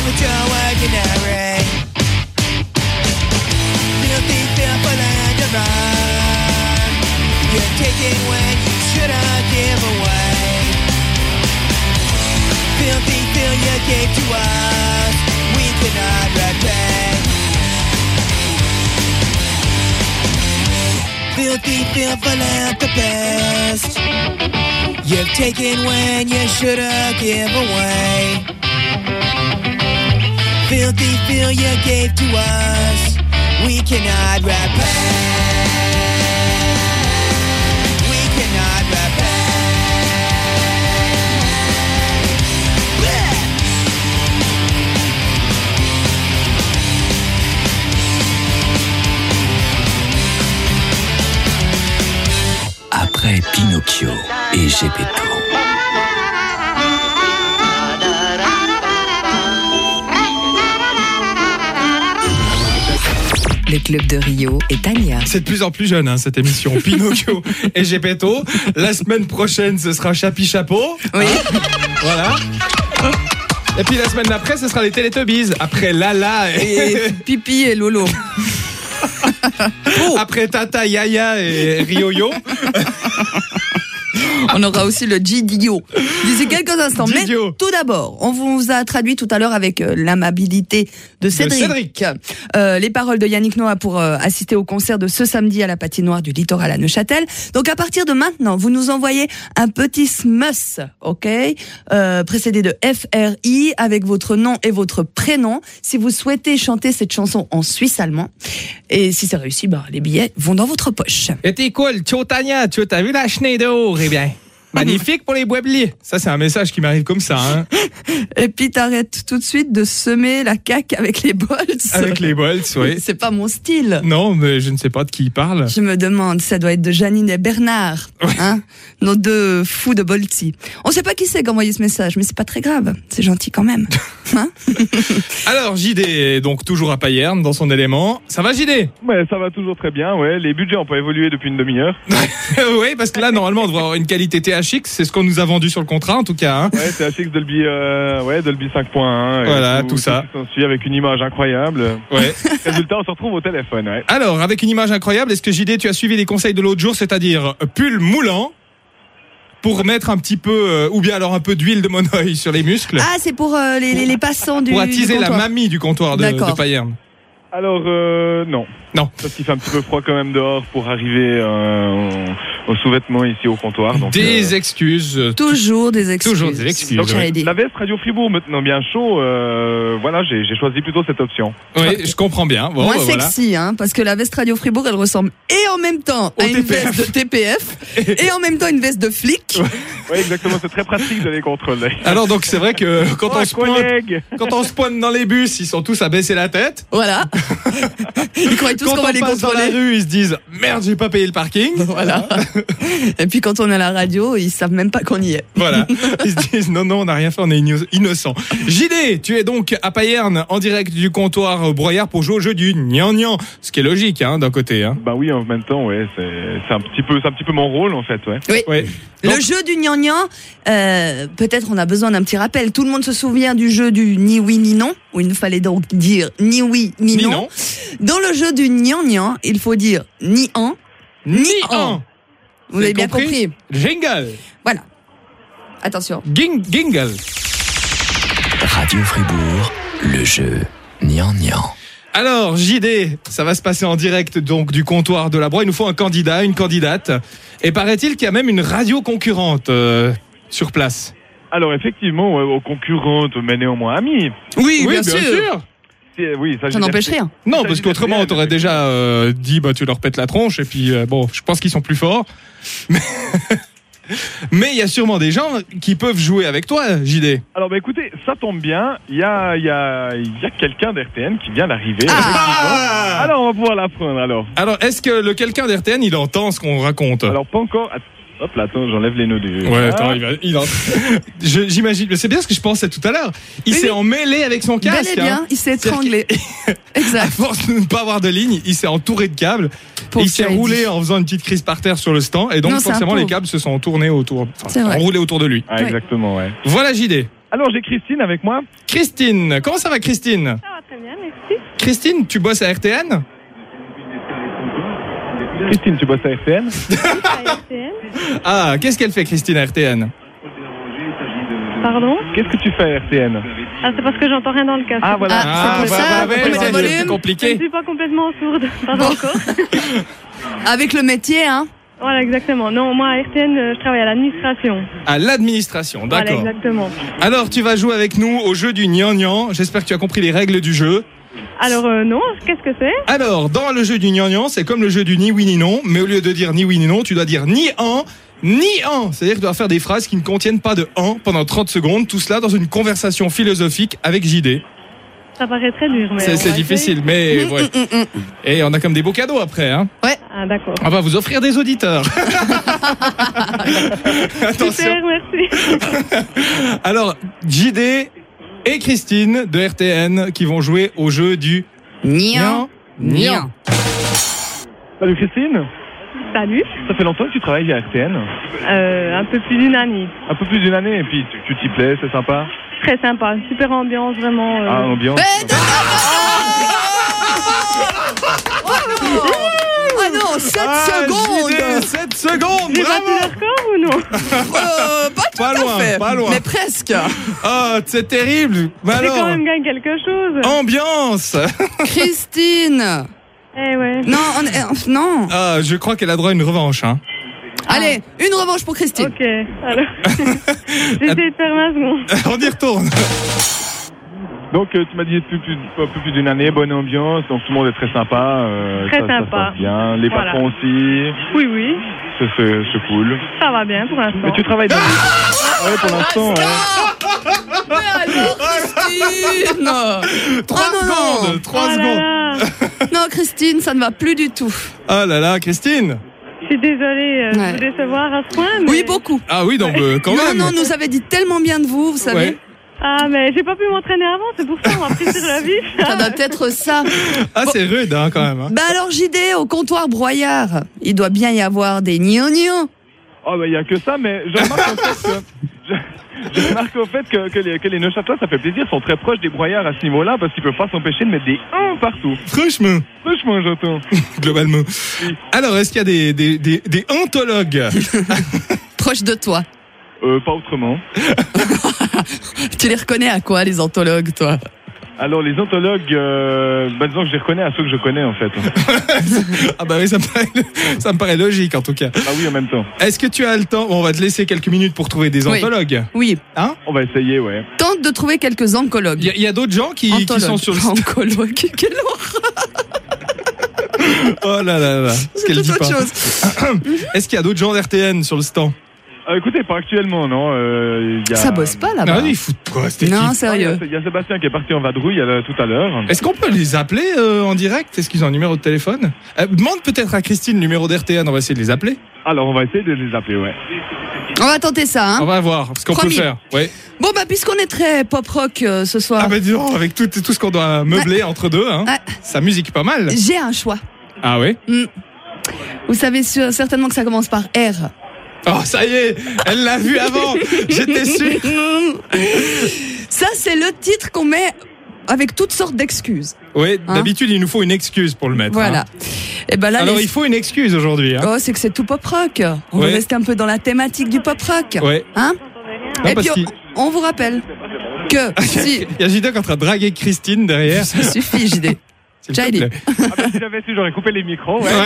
that you're working at rain. Filthy, fearful and you run. You're taking when you should've give away. Filthy, feel you gave to us. We cannot repay. Filthy, fearful philanthropist. You've taken when you should've give away. Filthy, feel you gave to us. We cannot repay. We cannot repay. Après Pinocchio et Gepetto. Le Club de Rio et Tania. C'est de plus en plus jeune, hein, cette émission. Pinocchio et Gepetto. La semaine prochaine, ce sera Chapi Chapeau. Oui. Voilà. Et puis la semaine d'après, ce sera les Teletubbies. Après Lala et Pipi et Lolo. Après Tata, Yaya et Rioyo. On aura aussi le Gidio. D'ici quelques instants. Gidio. Mais tout d'abord, on vous a traduit tout à l'heure avec l'amabilité de Cédric. Les paroles de Yannick Noah pour assister au concert de ce samedi à la patinoire du Littoral à Neuchâtel. Donc à partir de maintenant, vous nous envoyez un petit smus, ok, précédé de FRI avec votre nom et votre prénom. Si vous souhaitez chanter cette chanson en suisse allemand, et si c'est réussi, bah les billets vont dans votre poche. Et t'es cool, ciao Tania, tu as vu la Schneider, eh bien. Magnifique pour les Boibliers. Ça, c'est un message qui m'arrive comme ça. Hein. Et puis, t'arrêtes tout de suite de semer la caque avec les bolts. Avec les bolts, oui. C'est pas mon style. Non, mais je ne sais pas de qui il parle. Je me demande, ça doit être de Janine et Bernard, hein, nos deux fous de Bolti. On sait pas qui c'est qui a envoyé ce message, mais c'est pas très grave. C'est gentil quand même. Hein. Alors, JD est donc toujours à Payerne dans son élément. Ça va, JD? Ouais, ça va toujours très bien, ouais. Les budgets ont pas évolué depuis une demi-heure. Oui, parce que là, normalement, on devrait avoir une qualité THX. C'est ce qu'on nous a vendu sur le contrat, en tout cas. Hein. Ouais, THX Dolby, Dolby 5.1. Voilà, tout ça. Tout suit avec une image incroyable. Ouais. Résultat, on se retrouve au téléphone, ouais. Alors, avec une image incroyable, est-ce que JD, tu as suivi les conseils de l'autre jour, c'est-à-dire pull moulant pour mettre un petit peu, ou bien alors un peu d'huile de monoeil sur les muscles? Ah, c'est pour les passants du pour attiser du la mamie du comptoir de Payerne. Alors, non. Non. Parce qu'il fait un petit peu froid quand même dehors pour arriver au sous-vêtement ici au comptoir. Donc, des excuses. Toujours des excuses. Toujours des excuses. Donc, la veste Radio Fribourg maintenant bien chaud, voilà, j'ai choisi plutôt cette option. Oui, je comprends bien. Bon, moins sexy, hein, parce que la veste Radio Fribourg, elle ressemble et en même temps à une veste de TPF et en même temps une veste de flic. Oui, exactement, c'est très pratique de les contrôler. Alors donc c'est vrai que quand on se pointe dans les bus, ils sont tous à baisser la tête. Voilà. Ils croient tous qu'on va les contrôler. Dans la rue, ils se disent merde, j'ai pas payé le parking. Voilà. Et puis quand on est à la radio, ils savent même pas qu'on y est. Voilà. Ils se disent non, on n'a rien fait, on est innocent. JD, tu es donc à Payerne en direct du comptoir Broyard pour jouer au jeu du gnangnan. Ce qui est logique, hein, d'un côté. Hein. Bah oui, en même temps, ouais, c'est un petit peu mon rôle en fait, ouais. Oui. Ouais. Donc, le jeu du gnangnan, peut-être on a besoin d'un petit rappel. Tout le monde se souvient du jeu du ni oui ni non, où il nous fallait donc dire ni oui ni non. Dans le jeu du gnangnan, il faut dire ni en, ni en. Vous avez bien compris. Jingle. Voilà. Attention. Jingle. Radio Fribourg, le jeu gnangnan. Alors, JD, ça va se passer en direct donc du comptoir de la Broye. Il nous faut un candidat, une candidate. Et paraît-il qu'il y a même une radio concurrente sur place. Alors effectivement, aux concurrentes, mais néanmoins amies. Oui, bien sûr. Oui, ça n'empêche rien. Non, parce qu'autrement, on t'aurait déjà dit, bah, tu leur pètes la tronche, et puis, bon, je pense qu'ils sont plus forts. Mais il y a sûrement des gens qui peuvent jouer avec toi, JD. Alors, bah, écoutez, ça tombe bien. Il y a quelqu'un d'RTN qui vient d'arriver. Alors, on va pouvoir l'apprendre, alors. Alors, est-ce que le quelqu'un d'RTN, il entend ce qu'on raconte? Alors, pas encore. Hop là, attends, j'enlève les nœuds du... Ouais, attends, j'imagine, c'est bien ce que je pensais tout à l'heure. Il s'est emmêlé avec son casque. Bel et bien, il s'est étranglé. Exact. À force de ne pas avoir de ligne, il s'est entouré de câbles. Et il s'est roulé en faisant une petite crise par terre sur le stand. Et donc, forcément, les câbles se sont tournés enroulés autour de lui. Ah, exactement, ouais. Voilà, JD. Alors, j'ai Christine avec moi. Christine, comment ça va Christine? Ça va très bien, merci. Christine, tu bosses à RTN? Christine, tu bosses à RTN? Ah, qu'est-ce qu'elle fait Christine à RTN? Pardon? Qu'est-ce que tu fais à RTN? Ah, c'est parce que j'entends rien dans le casque. Ah, voilà. c'est compliqué. Je ne suis pas complètement sourde, pas encore. Avec le métier, hein? Voilà, exactement. Non, moi, à RTN, je travaille à l'administration. À l'administration, d'accord. Voilà, exactement. Alors, tu vas jouer avec nous au jeu du gnangnan. J'espère que tu as compris les règles du jeu. Alors, non, qu'est-ce que c'est? Alors, dans le jeu du gnangnan, c'est comme le jeu du ni oui ni non, mais au lieu de dire ni oui ni non, tu dois dire ni un, ni un. C'est-à-dire que tu dois faire des phrases qui ne contiennent pas de un pendant 30 secondes, tout cela dans une conversation philosophique avec JD. Ça paraît très dur, mais... C'est difficile, mais ouais. Et on a comme des beaux cadeaux après, hein. Ouais. Ah, d'accord. On va vous offrir des auditeurs. Attention. Super, merci. Alors, JD et Christine de RTN qui vont jouer au jeu du Nian. Salut Christine. Salut. Ça fait longtemps que tu travailles à RTN? Un peu plus d'une année. Un peu plus d'une année, et puis tu t'y plais, c'est sympa? Très sympa, super ambiance, vraiment. Ah, ambiance. Ah non, 7 secondes. JD, 7 secondes. J'ai battu le record ou non? Pas tout à fait, pas loin. mais presque. Oh, c'est terrible. Mais J'ai alors, quand même gagné quelque chose. ambiance. Christine. Eh ouais. Non, non. Ah, je crois qu'elle a droit à une revanche, hein. Allez, une revanche pour Christine. Ok, alors. J'essaie de faire ma seconde. On y retourne. Donc, tu m'as dit un peu plus d'une année, bonne ambiance, donc tout le monde est très sympa. Très ça sympa. se passe bien. Les Voilà. patrons aussi. Oui, oui. C'est cool. Ça va bien pour l'instant. Mais tu travailles dans... Ouais, pour l'instant, ouais. Mais alors, Christine. 3 secondes. 3 secondes. Non, Christine, ça ne va plus du tout. Oh là là, Christine. Je suis désolée de vous décevoir à ce point. Mais... Oui, beaucoup. Ah oui, donc quand même. Non, nous avait dit tellement bien de vous, vous savez. Ouais. Ah, mais j'ai pas pu m'entraîner avant, c'est pour ça, on m'a pris sur la vif. Ça doit peut-être ça. Ah, c'est rude, hein, quand même. Hein. Bah alors, JD, au comptoir broyard, il doit bien y avoir des gnangnan. Oh, bah, il y a que ça, mais je remarque au fait que les Neuchâtelois, ça fait plaisir, sont très proches des broyards à ce niveau-là, parce qu'ils peuvent pas s'empêcher de mettre des 1 partout. Franchement, j'entends. Globalement. Alors, est-ce qu'il y a des ontologues proches de toi? Pas autrement. Tu les reconnais à quoi, les ontologues, toi? Alors, les ontologues, disons que je les reconnais à ceux que je connais, en fait. Ah bah oui, ça me paraît logique, en tout cas. Ah oui, en même temps. Est-ce que tu as le temps? Bon, on va te laisser quelques minutes pour trouver des ontologues. Oui. Hein? On va essayer, ouais. Tente de trouver quelques oncologues. Il y a d'autres gens qui sont sur le... Oncologues, quelle horreur. Oh là là là. C'est toute autre chose. Est-ce qu'il y a d'autres gens d'RTN sur le stand? Écoutez, pas actuellement, non. Ça bosse pas là-bas. Non, ils foutent quoi? Non, sérieux. Il y a Sébastien qui est parti en vadrouille tout à l'heure. Est-ce qu'on peut les appeler en direct? Est-ce qu'ils ont un numéro de téléphone? Demande peut-être à Christine le numéro d'RTN, on va essayer de les appeler. Alors, on va essayer de les appeler, ouais. On va tenter ça, hein. On va voir ce qu'on peut faire. Ouais. Bon, bah, puisqu'on est très pop-rock ce soir. Ah bah dis donc, avec tout ce qu'on doit meubler entre deux, hein. Ça musique pas mal. J'ai un choix. Ah ouais? Vous savez certainement que ça commence par R. Oh, ça y est, elle l'a vu avant. J'étais sûr. Ça, c'est le titre qu'on met avec toutes sortes d'excuses. Oui, d'habitude, il nous faut une excuse pour le mettre. Voilà. Hein. Et ben là, alors, il faut une excuse aujourd'hui. Hein. Oh, c'est que c'est tout pop-rock. On va rester un peu dans la thématique du pop-rock. Ouais. Hein? Non, et puis, on vous rappelle que si... Il y a JD qui est en train de draguer Christine derrière. Ça suffit, JD. Si j'avais su, j'aurais coupé les micros. Ouais.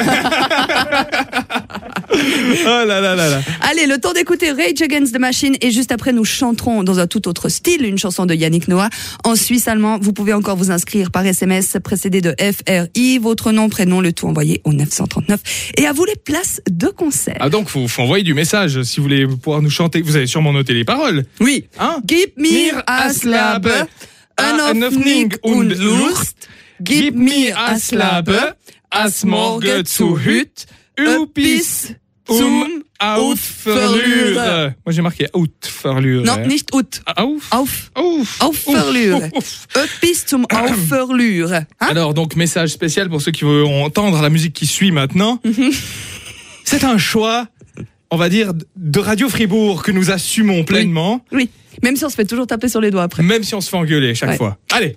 Oh là là là là. Allez, le temps d'écouter Rage Against the Machine et juste après nous chanterons dans un tout autre style une chanson de Yannick Noah en suisse allemand. Vous pouvez encore vous inscrire par SMS précédé de FRI, votre nom, prénom, le tout envoyé au 939 et à vous les places de concert. Ah donc faut envoyer du message si vous voulez pouvoir nous chanter. Vous avez sûrement noté les paroles. Oui. Hein? Gib mir as Labe, an Hoffnung und Lust. Gib mir as Labe, as morgen zu Hüt, bis zum Aufverlure. Moi j'ai marqué Aufverlure. Non, nicht Ut. Aufverlure. Bis zum Aufverlure. Hein? Alors donc message spécial pour ceux qui vont entendre la musique qui suit maintenant. C'est un choix. on va dire, de Radio Fribourg que nous assumons pleinement. Oui. Même si on se fait toujours taper sur les doigts après. Même si on se fait engueuler chaque fois. Allez.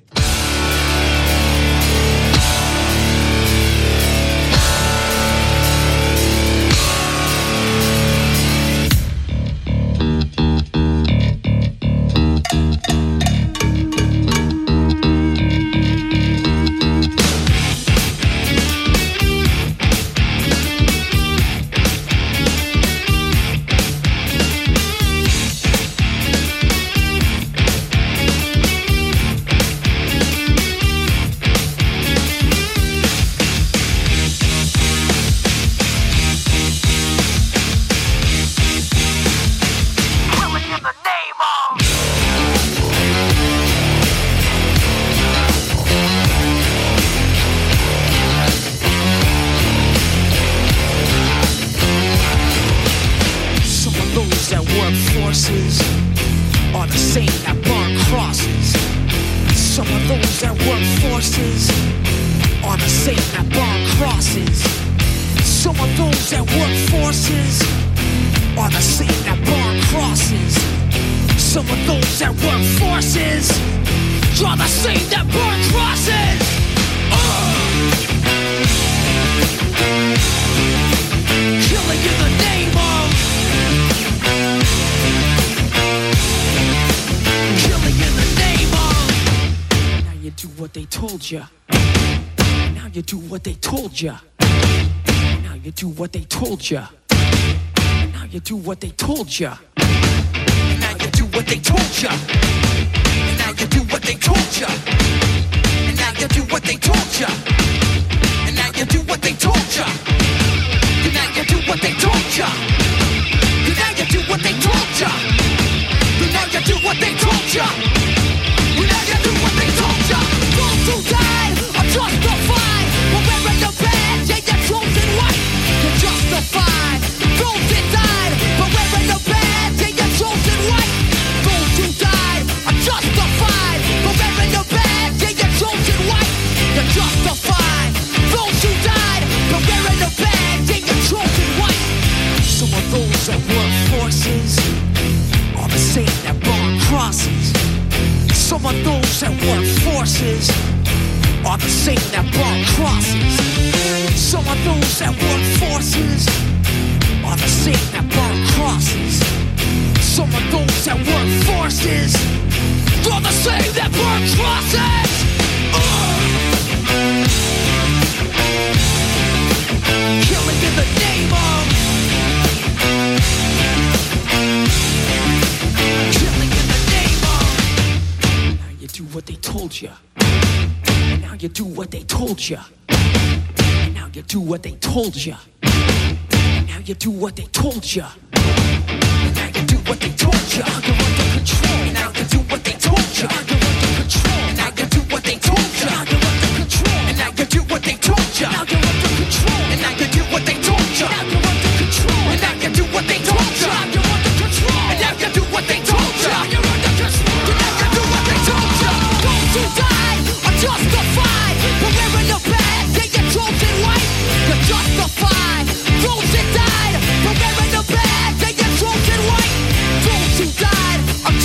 Those who died are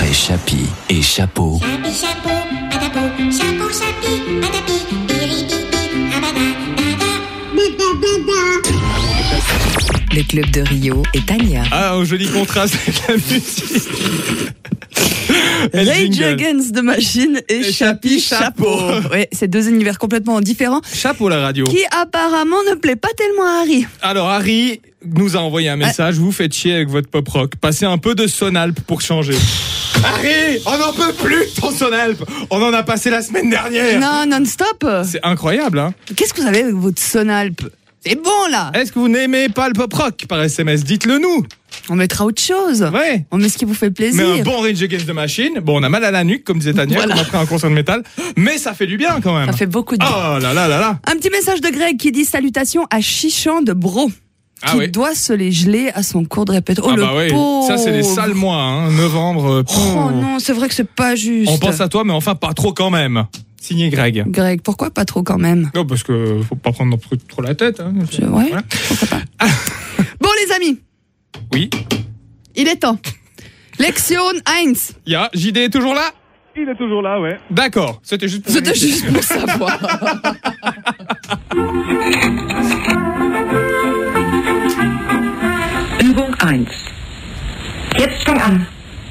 après Chapi et Chapeau, Chapi, chapeau, patapou, chapeau, chapi, patapi, piripipi, abada, Le club de Rio et Tania. Ah, un joli contraste avec la musique. Rage Against the Machine et Chapi Chapeau. Ouais, c'est deux univers complètement différents. Chapeau la radio. Qui apparemment ne plaît pas tellement à Harry. Alors Harry nous a envoyé un message. Vous faites chier avec votre pop rock. Passez un peu de Sonalp pour changer. Harry, on n'en peut plus de ton Sonalp. On en a passé la semaine dernière. Non, non-stop. C'est incroyable, hein. Qu'est-ce que vous avez avec votre Sonalp? C'est bon là. Est-ce que vous n'aimez pas le pop rock par SMS? Dites-le nous. On mettra autre chose. Ouais. On met ce qui vous fait plaisir. Mais un bon Rage Against the Machine. Bon, on a mal à la nuque, comme disait Tania, Voilà. comme après un concert de métal. Mais ça fait du bien quand même. Ça fait beaucoup de bien. Oh là là là là. Un petit message de Greg qui dit salutations à Chichon de Bro. Ah qui oui. doit se les geler à son cours de répète. Oh, Ah le bah oui. pauvre. Ça c'est les sales mois, hein. Novembre. Oh non, c'est vrai que c'est pas juste. On pense à toi, mais enfin pas trop quand même. Signé Greg. Greg, pourquoi pas trop quand même? Non, parce que faut pas prendre trop la tête. Hein. Ouais, Voilà. pourquoi pas. Bon les amis, Oui. il est temps. Lection 1. Ya, JD est toujours là? Il est toujours là, ouais. D'accord. C'était juste pour C'était vérifier. juste pour savoir. Übung 1. Jetzt fang an.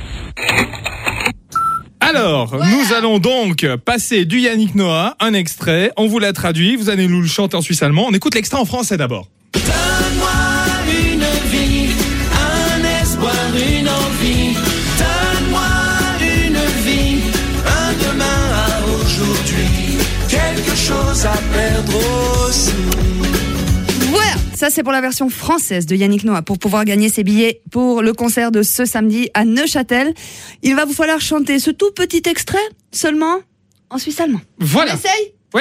Alors, nous allons donc passer du Yannick Noah, un extrait. On vous l'a traduit. Vous allez nous le chanter en suisse allemand. On écoute l'extrait en français d'abord. Donne-moi une vie, un espoir, une envie. Donne-moi une vie, un demain à aujourd'hui. Quelque chose à perdre aussi. Voilà, ça c'est pour la version française de Yannick Noah. Pour pouvoir gagner ses billets pour le concert de ce samedi à Neuchâtel, il va vous falloir chanter ce tout petit extrait seulement en suisse allemand. Voilà. On essaye? Oui.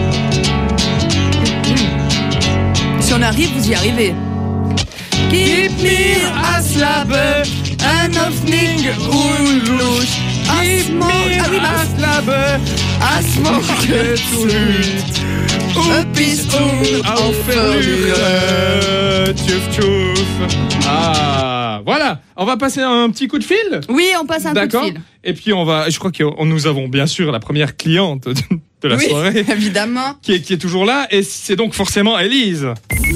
Si on arrive, vous y arrivez. Gib mir as Labe, an Hoffnung und Lust. Gib mir as Labe, as Morgenfrüht. Bis Tchouf tchouf. Ah, voilà. On va passer un petit coup de fil. Oui, on passe un coup de D'accord. fil. Et puis je crois que nous avons bien sûr la première cliente de la Oui, soirée. évidemment. Qui est toujours là. Et c'est donc forcément Élise.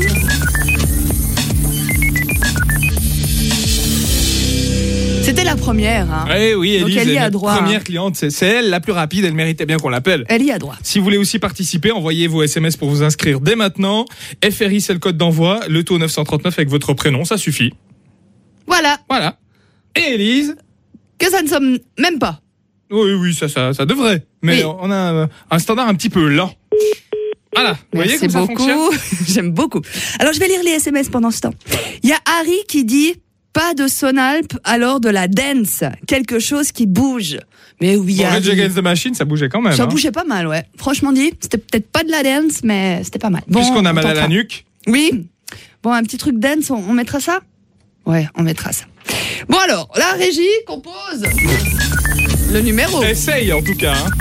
C'était la première. Hein. Eh oui, Donc Élise elle y est a notre droit. première cliente. C'est elle la plus rapide. Elle méritait bien qu'on l'appelle. Elle y a droit. Si vous voulez aussi participer, envoyez vos SMS pour vous inscrire dès maintenant. FRI, c'est le code d'envoi. Le tout au 939 avec votre prénom, ça suffit. Voilà. Voilà. Et Élise? Que ça ne somme même pas. Oui, ça devrait. Mais Oui. on a un standard un petit peu lent. Voilà. Vous voyez Merci comment ça beaucoup. fonctionne? J'aime beaucoup. Alors, je vais lire les SMS pendant ce temps. Il y a Harry qui dit pas de Sonalp, alors de la dance. Quelque chose qui bouge. Mais oui, Bon, Harry. Rage Against the Machine, ça bougeait quand même. Ça hein. bougeait pas mal, ouais. Franchement dit, c'était peut-être pas de la dance, mais c'était pas mal. Bon, Puisqu'on a mal à tentera. la nuque. Oui. Bon, un petit truc dance, on mettra ça? Ouais, on mettra ça. Bon alors, la régie compose le numéro. Essaye en tout cas. Hein.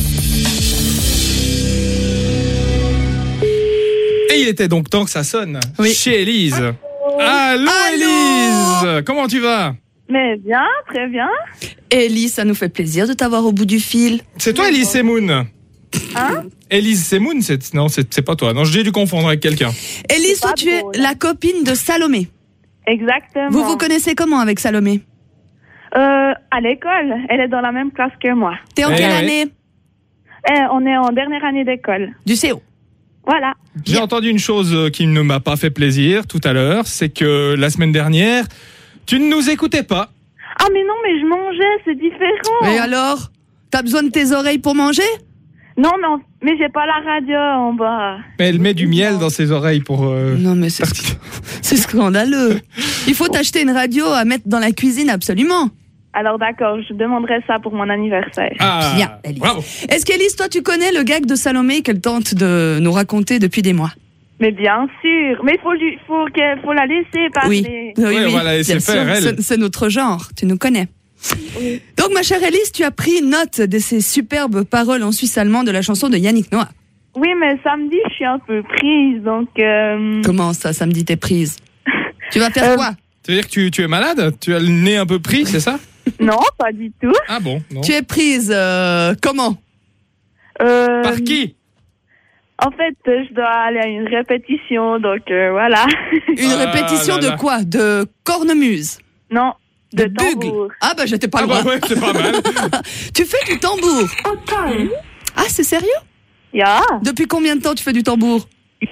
Et il était donc temps que ça sonne chez Élise. Allô Élise, comment tu vas? Mais bien, très bien. Élise, ça nous fait plaisir de t'avoir au bout du fil. C'est toi Élise Semoun? Hein? Élise Semoun, non, c'est pas toi. Non, j'ai dû confondre avec quelqu'un. Élise, toi, tu es la copine de Salomé. Exactement. Vous vous connaissez comment avec Salomé? À l'école, elle est dans la même classe que moi. T'es en quelle année? On est en dernière année d'école. Du CO. Voilà. J'ai entendu une chose qui ne m'a pas fait plaisir tout à l'heure, c'est que la semaine dernière, tu ne nous écoutais pas. Ah mais non, mais je mangeais, c'est différent. Et alors? T'as besoin de tes oreilles pour manger? Non, mais j'ai pas la radio en bas. Mais elle met du miel dans ses oreilles pour... Non mais c'est scandaleux. Il faut t'acheter une radio à mettre dans la cuisine absolument. Alors d'accord, je demanderai ça pour mon anniversaire. Ah, Bien, Élise. bravo. Est-ce qu'Élise, toi, tu connais le gag de Salomé qu'elle tente de nous raconter depuis des mois? Mais bien sûr, mais faut la laisser parler. Oui, on va la laisser bien faire, sûr, elle. c'est notre genre, tu nous connais. Oui. Donc, ma chère Élise, tu as pris note de ces superbes paroles en suisse allemand de la chanson de Yannick Noah. Oui, mais samedi, je suis un peu prise, donc... Comment ça, samedi, t'es prise? Tu vas faire quoi? Tu veux dire que tu es malade? Tu as le nez un peu pris, c'est ça? Non, pas du tout. Ah bon, non. Tu es prise comment? Par qui? En fait, je dois aller à une répétition, donc voilà. Une répétition de quoi? De cornemuse? Non, de bugle. tambour. Ah bah j'étais pas Ah loin. bah ouais, c'est pas mal. Tu fais du tambour? Ah, c'est sérieux? Yeah. Depuis combien de temps tu fais du tambour?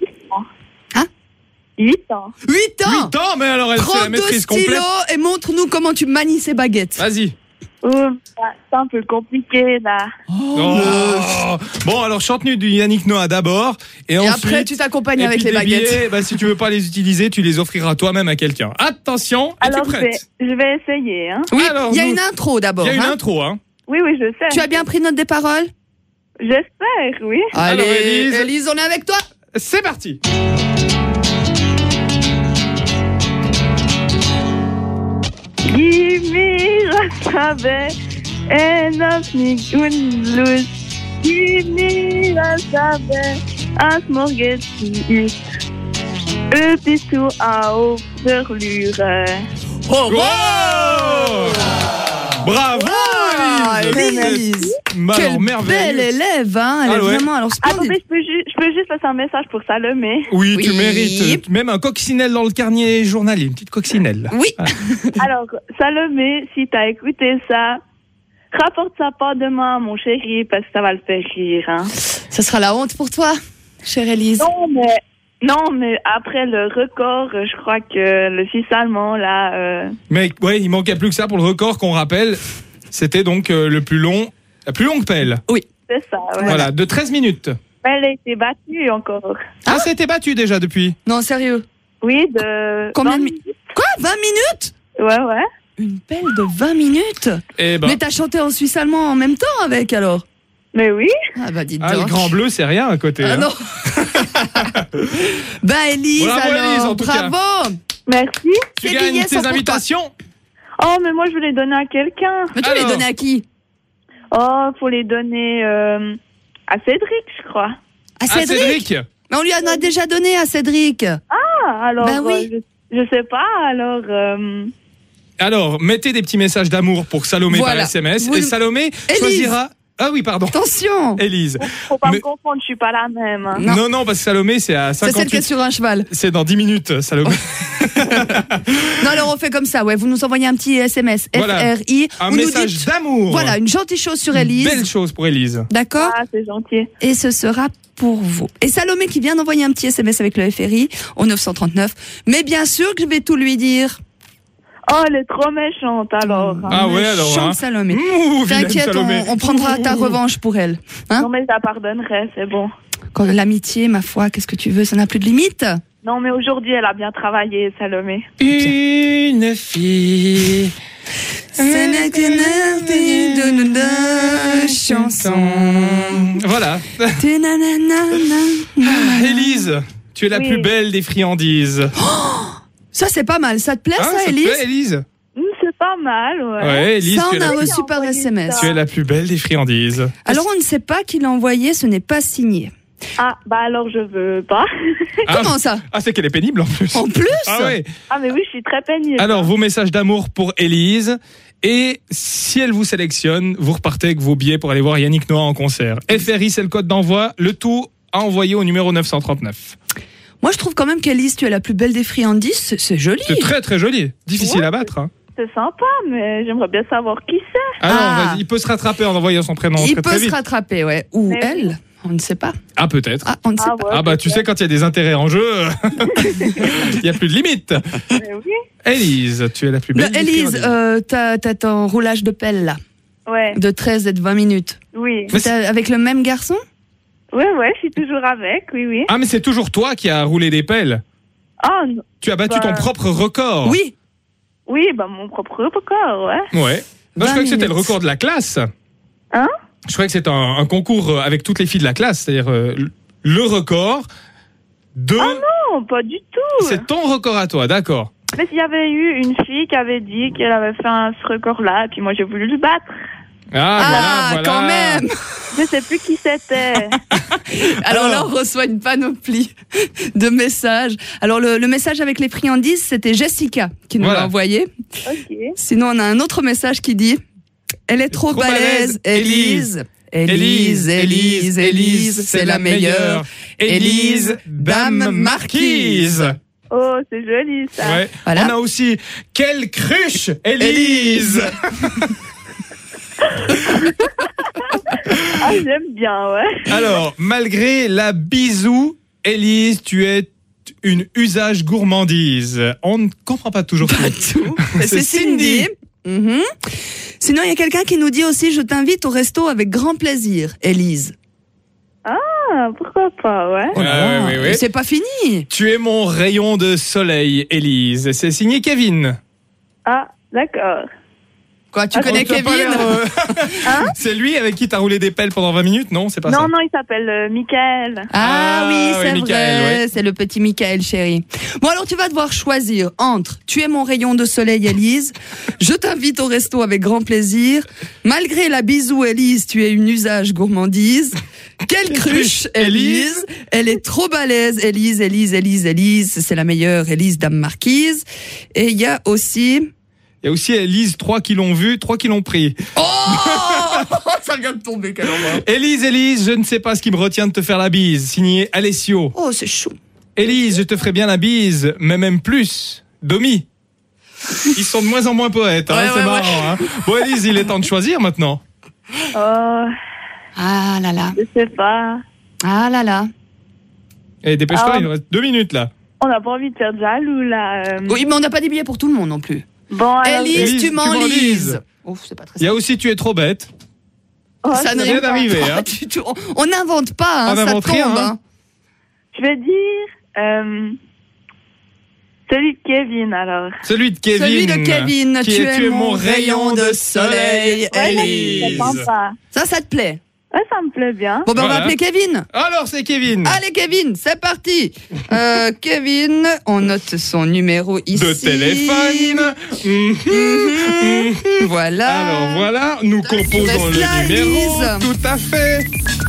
8 ans. 8 ans? 8 ans, mais alors elle fait la Prends 2 maîtrise complète. stylos et montre-nous comment tu manies ces baguettes. Vas-y. C'est un peu compliqué là. Oh. Bon, alors chante-nous du Yannick Noah d'abord. Et ensuite, après, tu t'accompagnes et avec puis les des baguettes. billets, bah, si tu veux pas les utiliser, tu les offriras toi-même à quelqu'un. Attention, Alors es-tu prête? je vais essayer. Hein. Oui, Alors, il y a nous- une intro d'abord. Il y a une hein. intro, hein. Oui, je sais. Tu as bien pris note des paroles? J'espère, oui. Allez, Alors, Élise, on est avec toi. C'est parti. Give me a sabe and of me lose. Give me a sabe as morget ut. Bist du auf der Lüre? Oh, Bravo, Élise. Bah, alors, Quelle merveilleux. belle élève, hein. Elle Ah est ouais. vraiment alors Attendez, splendide. je peux juste passer un message pour Salomé. Oui, tu Oui. mérites. Même un coccinelle dans le carnet journalier, une petite coccinelle. Oui. Alors, Salomé, si t'as écouté ça, rapporte ça pas demain, mon chéri, parce que ça va le faire rire. Hein. Ça sera la honte pour toi, chère Élise. Non, mais après le record, je crois que le Suisse allemand, là... Mais ouais, il manquait plus que ça pour le record qu'on rappelle. C'était donc la plus longue pelle. Oui. C'est ça, ouais. Voilà, de 13 minutes. Elle a été battue encore. Ah, ça a été battu déjà depuis. Non, sérieux. Oui, de... Combien 20 de minutes. Quoi, 20 minutes? Ouais. Une pelle de 20 minutes? Eh ben. Mais t'as chanté en suisse allemand en même temps avec alors? Mais oui. Ah bah dites Ah, le donc. grand bleu, c'est rien à côté. Ah hein. non. Bah Élise, Bravo, alors, Élise, en tout cas. bravo. Merci. Tu Ces gagnes billets sont tes pour toi. invitations. Oh, mais moi, je veux les donner à quelqu'un. Mais tu veux les donner à qui? Oh, faut les donner à Cédric, je crois. À Cédric. Mais on lui en a déjà donné à Cédric. Ah, alors... Bah oui. Je sais pas, alors... Alors, mettez des petits messages d'amour pour Salomé Voilà. par SMS. Vous- Et Salomé Élise. choisira... Ah oui, pardon. Attention. Élise. Faut pas Mais- me confondre, je suis pas la même. hein. Non, parce que Salomé, c'est à C'est celle qui est 58. sur un cheval. C'est dans 10 minutes, Salomé. Non, alors on fait comme ça, ouais. Vous nous envoyez un petit SMS, Voilà. FRI. Un vous nous message dites, d'amour. voilà, une gentille chose sur Élise. Belle chose pour Élise. D'accord? Ah, c'est gentil. Et ce sera pour vous. Et Salomé qui vient d'envoyer un petit SMS avec le FRI au 939. Mais bien sûr que je vais tout lui dire. Oh, elle est trop méchante, alors. Ah ouais, alors. Chante Hein. Salomé. Ouh, vilaine T'inquiète, Salomé. on prendra ta revanche pour elle. Hein? Non, mais je la pardonnerai, c'est bon. Quand l'amitié, ma foi, qu'est-ce que tu veux? Ça n'a plus de limite. Non, mais aujourd'hui, elle a bien travaillé, Salomé. Une fille. Ce n'est qu'une chanson. Voilà. Élise, tu es la Oui. plus belle des friandises. Ça, c'est pas mal. Ça te plaît, Hein, ça, te Élise? plaît, Élise? C'est pas mal, ouais. Ouais, Élise, Ça, tu es, on a la... reçu par SMS. tu es la plus belle des friandises. Alors, on ne sait pas qui l'a envoyé, ce n'est pas signé. Ah, bah alors je veux pas. Comment ça? Ah, c'est qu'elle est pénible en plus. En plus? Ah ouais. Ah, mais oui, je suis très pénible. Alors, vos messages d'amour pour Élise. Et si elle vous sélectionne, vous repartez avec vos billets pour aller voir Yannick Noah en concert. FRI, c'est le code d'envoi. Le tout à envoyer au numéro 939. Moi, je trouve quand même qu'Élise, tu es la plus belle des friandises. C'est joli. C'est très très joli. Difficile Ouais. à battre. Hein. C'est sympa, mais j'aimerais bien savoir qui c'est. Alors, Ah. vas-y, il peut se rattraper en envoyant son prénom Il très peut très se vite. rattraper, ouais. Ou Mais oui. elle. On ne sait pas. Ah, peut-être. Ah, on ne sait pas. ouais, Ah bah tu sais quand il y a des intérêts en jeu, il n'y a plus de limite. Mais oui. Élise, tu es la plus belle. des Élise, friandises. t'as ton roulage de pelle là, Ouais. de 13 et de 20 minutes. Oui. Mais T'as- avec le même garçon? Ouais, je suis toujours avec, oui. Ah mais c'est toujours toi qui as roulé des pelles. Ah, non. Tu as battu Bah. ton propre record. Oui. Oui, bah mon propre record, ouais. Ouais. Non, je 20 croyais que c'était le minutes. record de la classe. Hein? Je croyais que c'était un concours avec toutes les filles de la classe, c'est-à-dire le record de... Ah non, pas du tout. C'est ton record à toi, d'accord. Mais s'il y avait eu une fille qui avait dit qu'elle avait fait ce record-là, et puis moi j'ai voulu le battre. Voilà. Quand même. Je sais plus qui c'était. Alors là, on reçoit une panoplie de messages. Alors le message avec les friandises, c'était Jessica qui nous l'a envoyé. Ok. Sinon, on a un autre message qui dit « Elle est trop balèze, Élise. Élise, c'est la meilleure. Élise, dame marquise. » Oh, c'est joli ça. Ouais. Voilà. On a aussi « Quelle cruche, Élise !» Ah, j'aime bien, ouais. Alors, malgré la bisou, Élise, tu es une usage gourmandise. On ne comprend pas toujours tout. C'est Cindy. Sinon, il y a quelqu'un qui nous dit aussi « Je t'invite au resto avec grand plaisir, Élise. » Ah, pourquoi pas, ouais. Oui. C'est pas fini. Tu es mon rayon de soleil, Élise. C'est signé Kevin. Ah, d'accord. Quoi, tu connais Kevin? C'est lui avec qui t'as roulé des pelles pendant 20 minutes, non? C'est pas ça? Non, il s'appelle Michael. Oui, c'est Michael, vrai. C'est le petit Michael, chéri. Bon, alors tu vas devoir choisir entre « Tu es mon rayon de soleil, Élise. Je t'invite au resto avec grand plaisir. Malgré la bisou, Élise, tu es une usage gourmandise. Quelle cruche, Élise. Elle est trop balèze, Élise. C'est la meilleure, Élise, dame marquise. » Et il y a aussi... Il y a aussi Élise, 3 qui l'ont vu, 3 qui l'ont pris. Oh ça vient de tomber, quel envoi. Élise, je ne sais pas ce qui me retient de te faire la bise. Signé Alessio. Oh, c'est chaud. Élise, je te ferai bien la bise, mais même plus. Domi. Ils sont de moins en moins poètes, c'est marrant. Hein. Bon, Élise, il est temps de choisir maintenant. Oh. Ah là là. Je sais pas. Ah là là. Et dépêche-toi, il nous reste 2 minutes là. On n'a pas envie de faire de jaloux là. Oui, mais on n'a pas des billets pour tout le monde non plus. Bon, alors, Élise, tu m'enlises. C'est pas très Il y a aussi Tu es trop bête. Oh, ça ne vient d'arriver. Hein. On n'invente pas, hein, on ça n'invente tombe. rien, hein. Je vais dire celui de Kevin alors. Celui de Kevin. Celui de Kevin. Tu es mon rayon de soleil, Élise. Ça te plaît? Ouais, ça me plaît bien. Bon, ben on va appeler Kevin. Alors, c'est Kevin. Allez, Kevin, c'est parti. Kevin, on note son numéro ici. De téléphone. Voilà. Alors, voilà, nous composons le numéro. Élise. Tout à fait.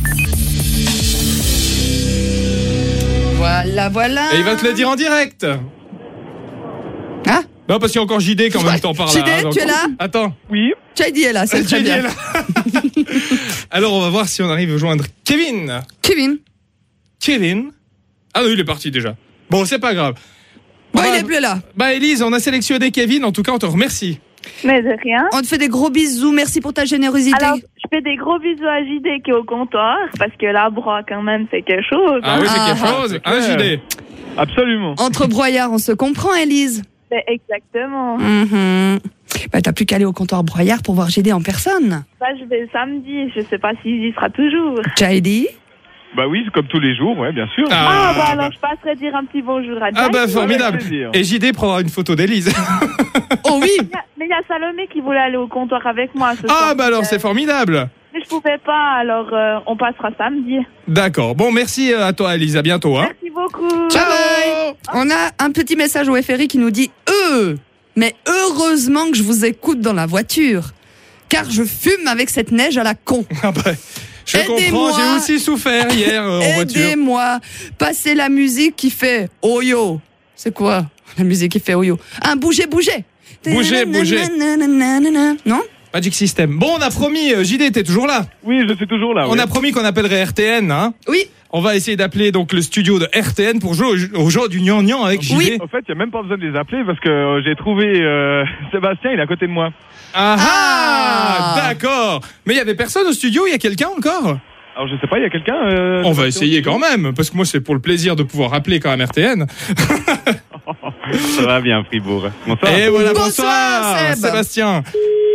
Voilà. Et il va te le dire en direct. Hein? Non, parce qu'il y a encore JD quand même temps par là. JD, tu es là? Attends. Oui. JD est là, c'est très JD bien. est là. Alors, on va voir si on arrive à joindre Kevin. Kevin. Ah non, il est parti déjà. Bon, c'est pas grave. Bon, il est plus là. Bah, Élise, on a sélectionné Kevin. En tout cas, on te remercie. Mais de rien. On te fait des gros bisous. Merci pour ta générosité. Alors, je fais des gros bisous à JD qui est au comptoir parce que la bras, quand même, c'est quelque chose. Ah oui, c'est quelque chose. Un JD. Absolument. Entre broyards, on se comprend, Élise. Exactement. Bah, t'as plus qu'à aller au comptoir broyard pour voir JD en personne. Ça, je vais samedi. Je sais pas s'il y sera toujours. JD? Bah oui, comme tous les jours, ouais, bien sûr. Ah, bah alors je passerai dire un petit bonjour à JD. Ah bah formidable. Et JD prendra une photo d'Élise. Oh oui. Mais il y a Salomé qui voulait aller au comptoir avec moi ce soir. Ah bah alors c'est formidable. Mais je pouvais pas, alors on passera samedi. D'accord. Bon, merci à toi, Élise. À bientôt. Hein. Merci beaucoup. Ciao. On a un petit message au FRI qui nous dit mais heureusement que je vous écoute dans la voiture, car je fume avec cette neige à la con. Ah bah, je comprends, j'ai aussi souffert hier en voiture. Aidez-moi. Passez la musique qui fait Oyo. C'est quoi la musique qui fait Oyo? Bougez. Bougez. Non? Magic System. Bon, on a promis, JD, t'es toujours là? Oui, je suis toujours là. On a promis qu'on appellerait RTN, hein? Oui. On va essayer d'appeler donc le studio de RTN pour jouer au jeu du gnangnan avec JD. Oui. En fait, il n'y a même pas besoin de les appeler parce que j'ai trouvé Sébastien, il est à côté de moi. D'accord. Mais il y avait personne au studio, il y a quelqu'un encore? Alors je sais pas, il y a quelqu'un On va essayer quand même, parce que moi c'est pour le plaisir de pouvoir appeler quand même RTN. Ça va bien, Fribourg. Bonsoir. Et voilà, Bonsoir, bonsoir Seb. Sébastien.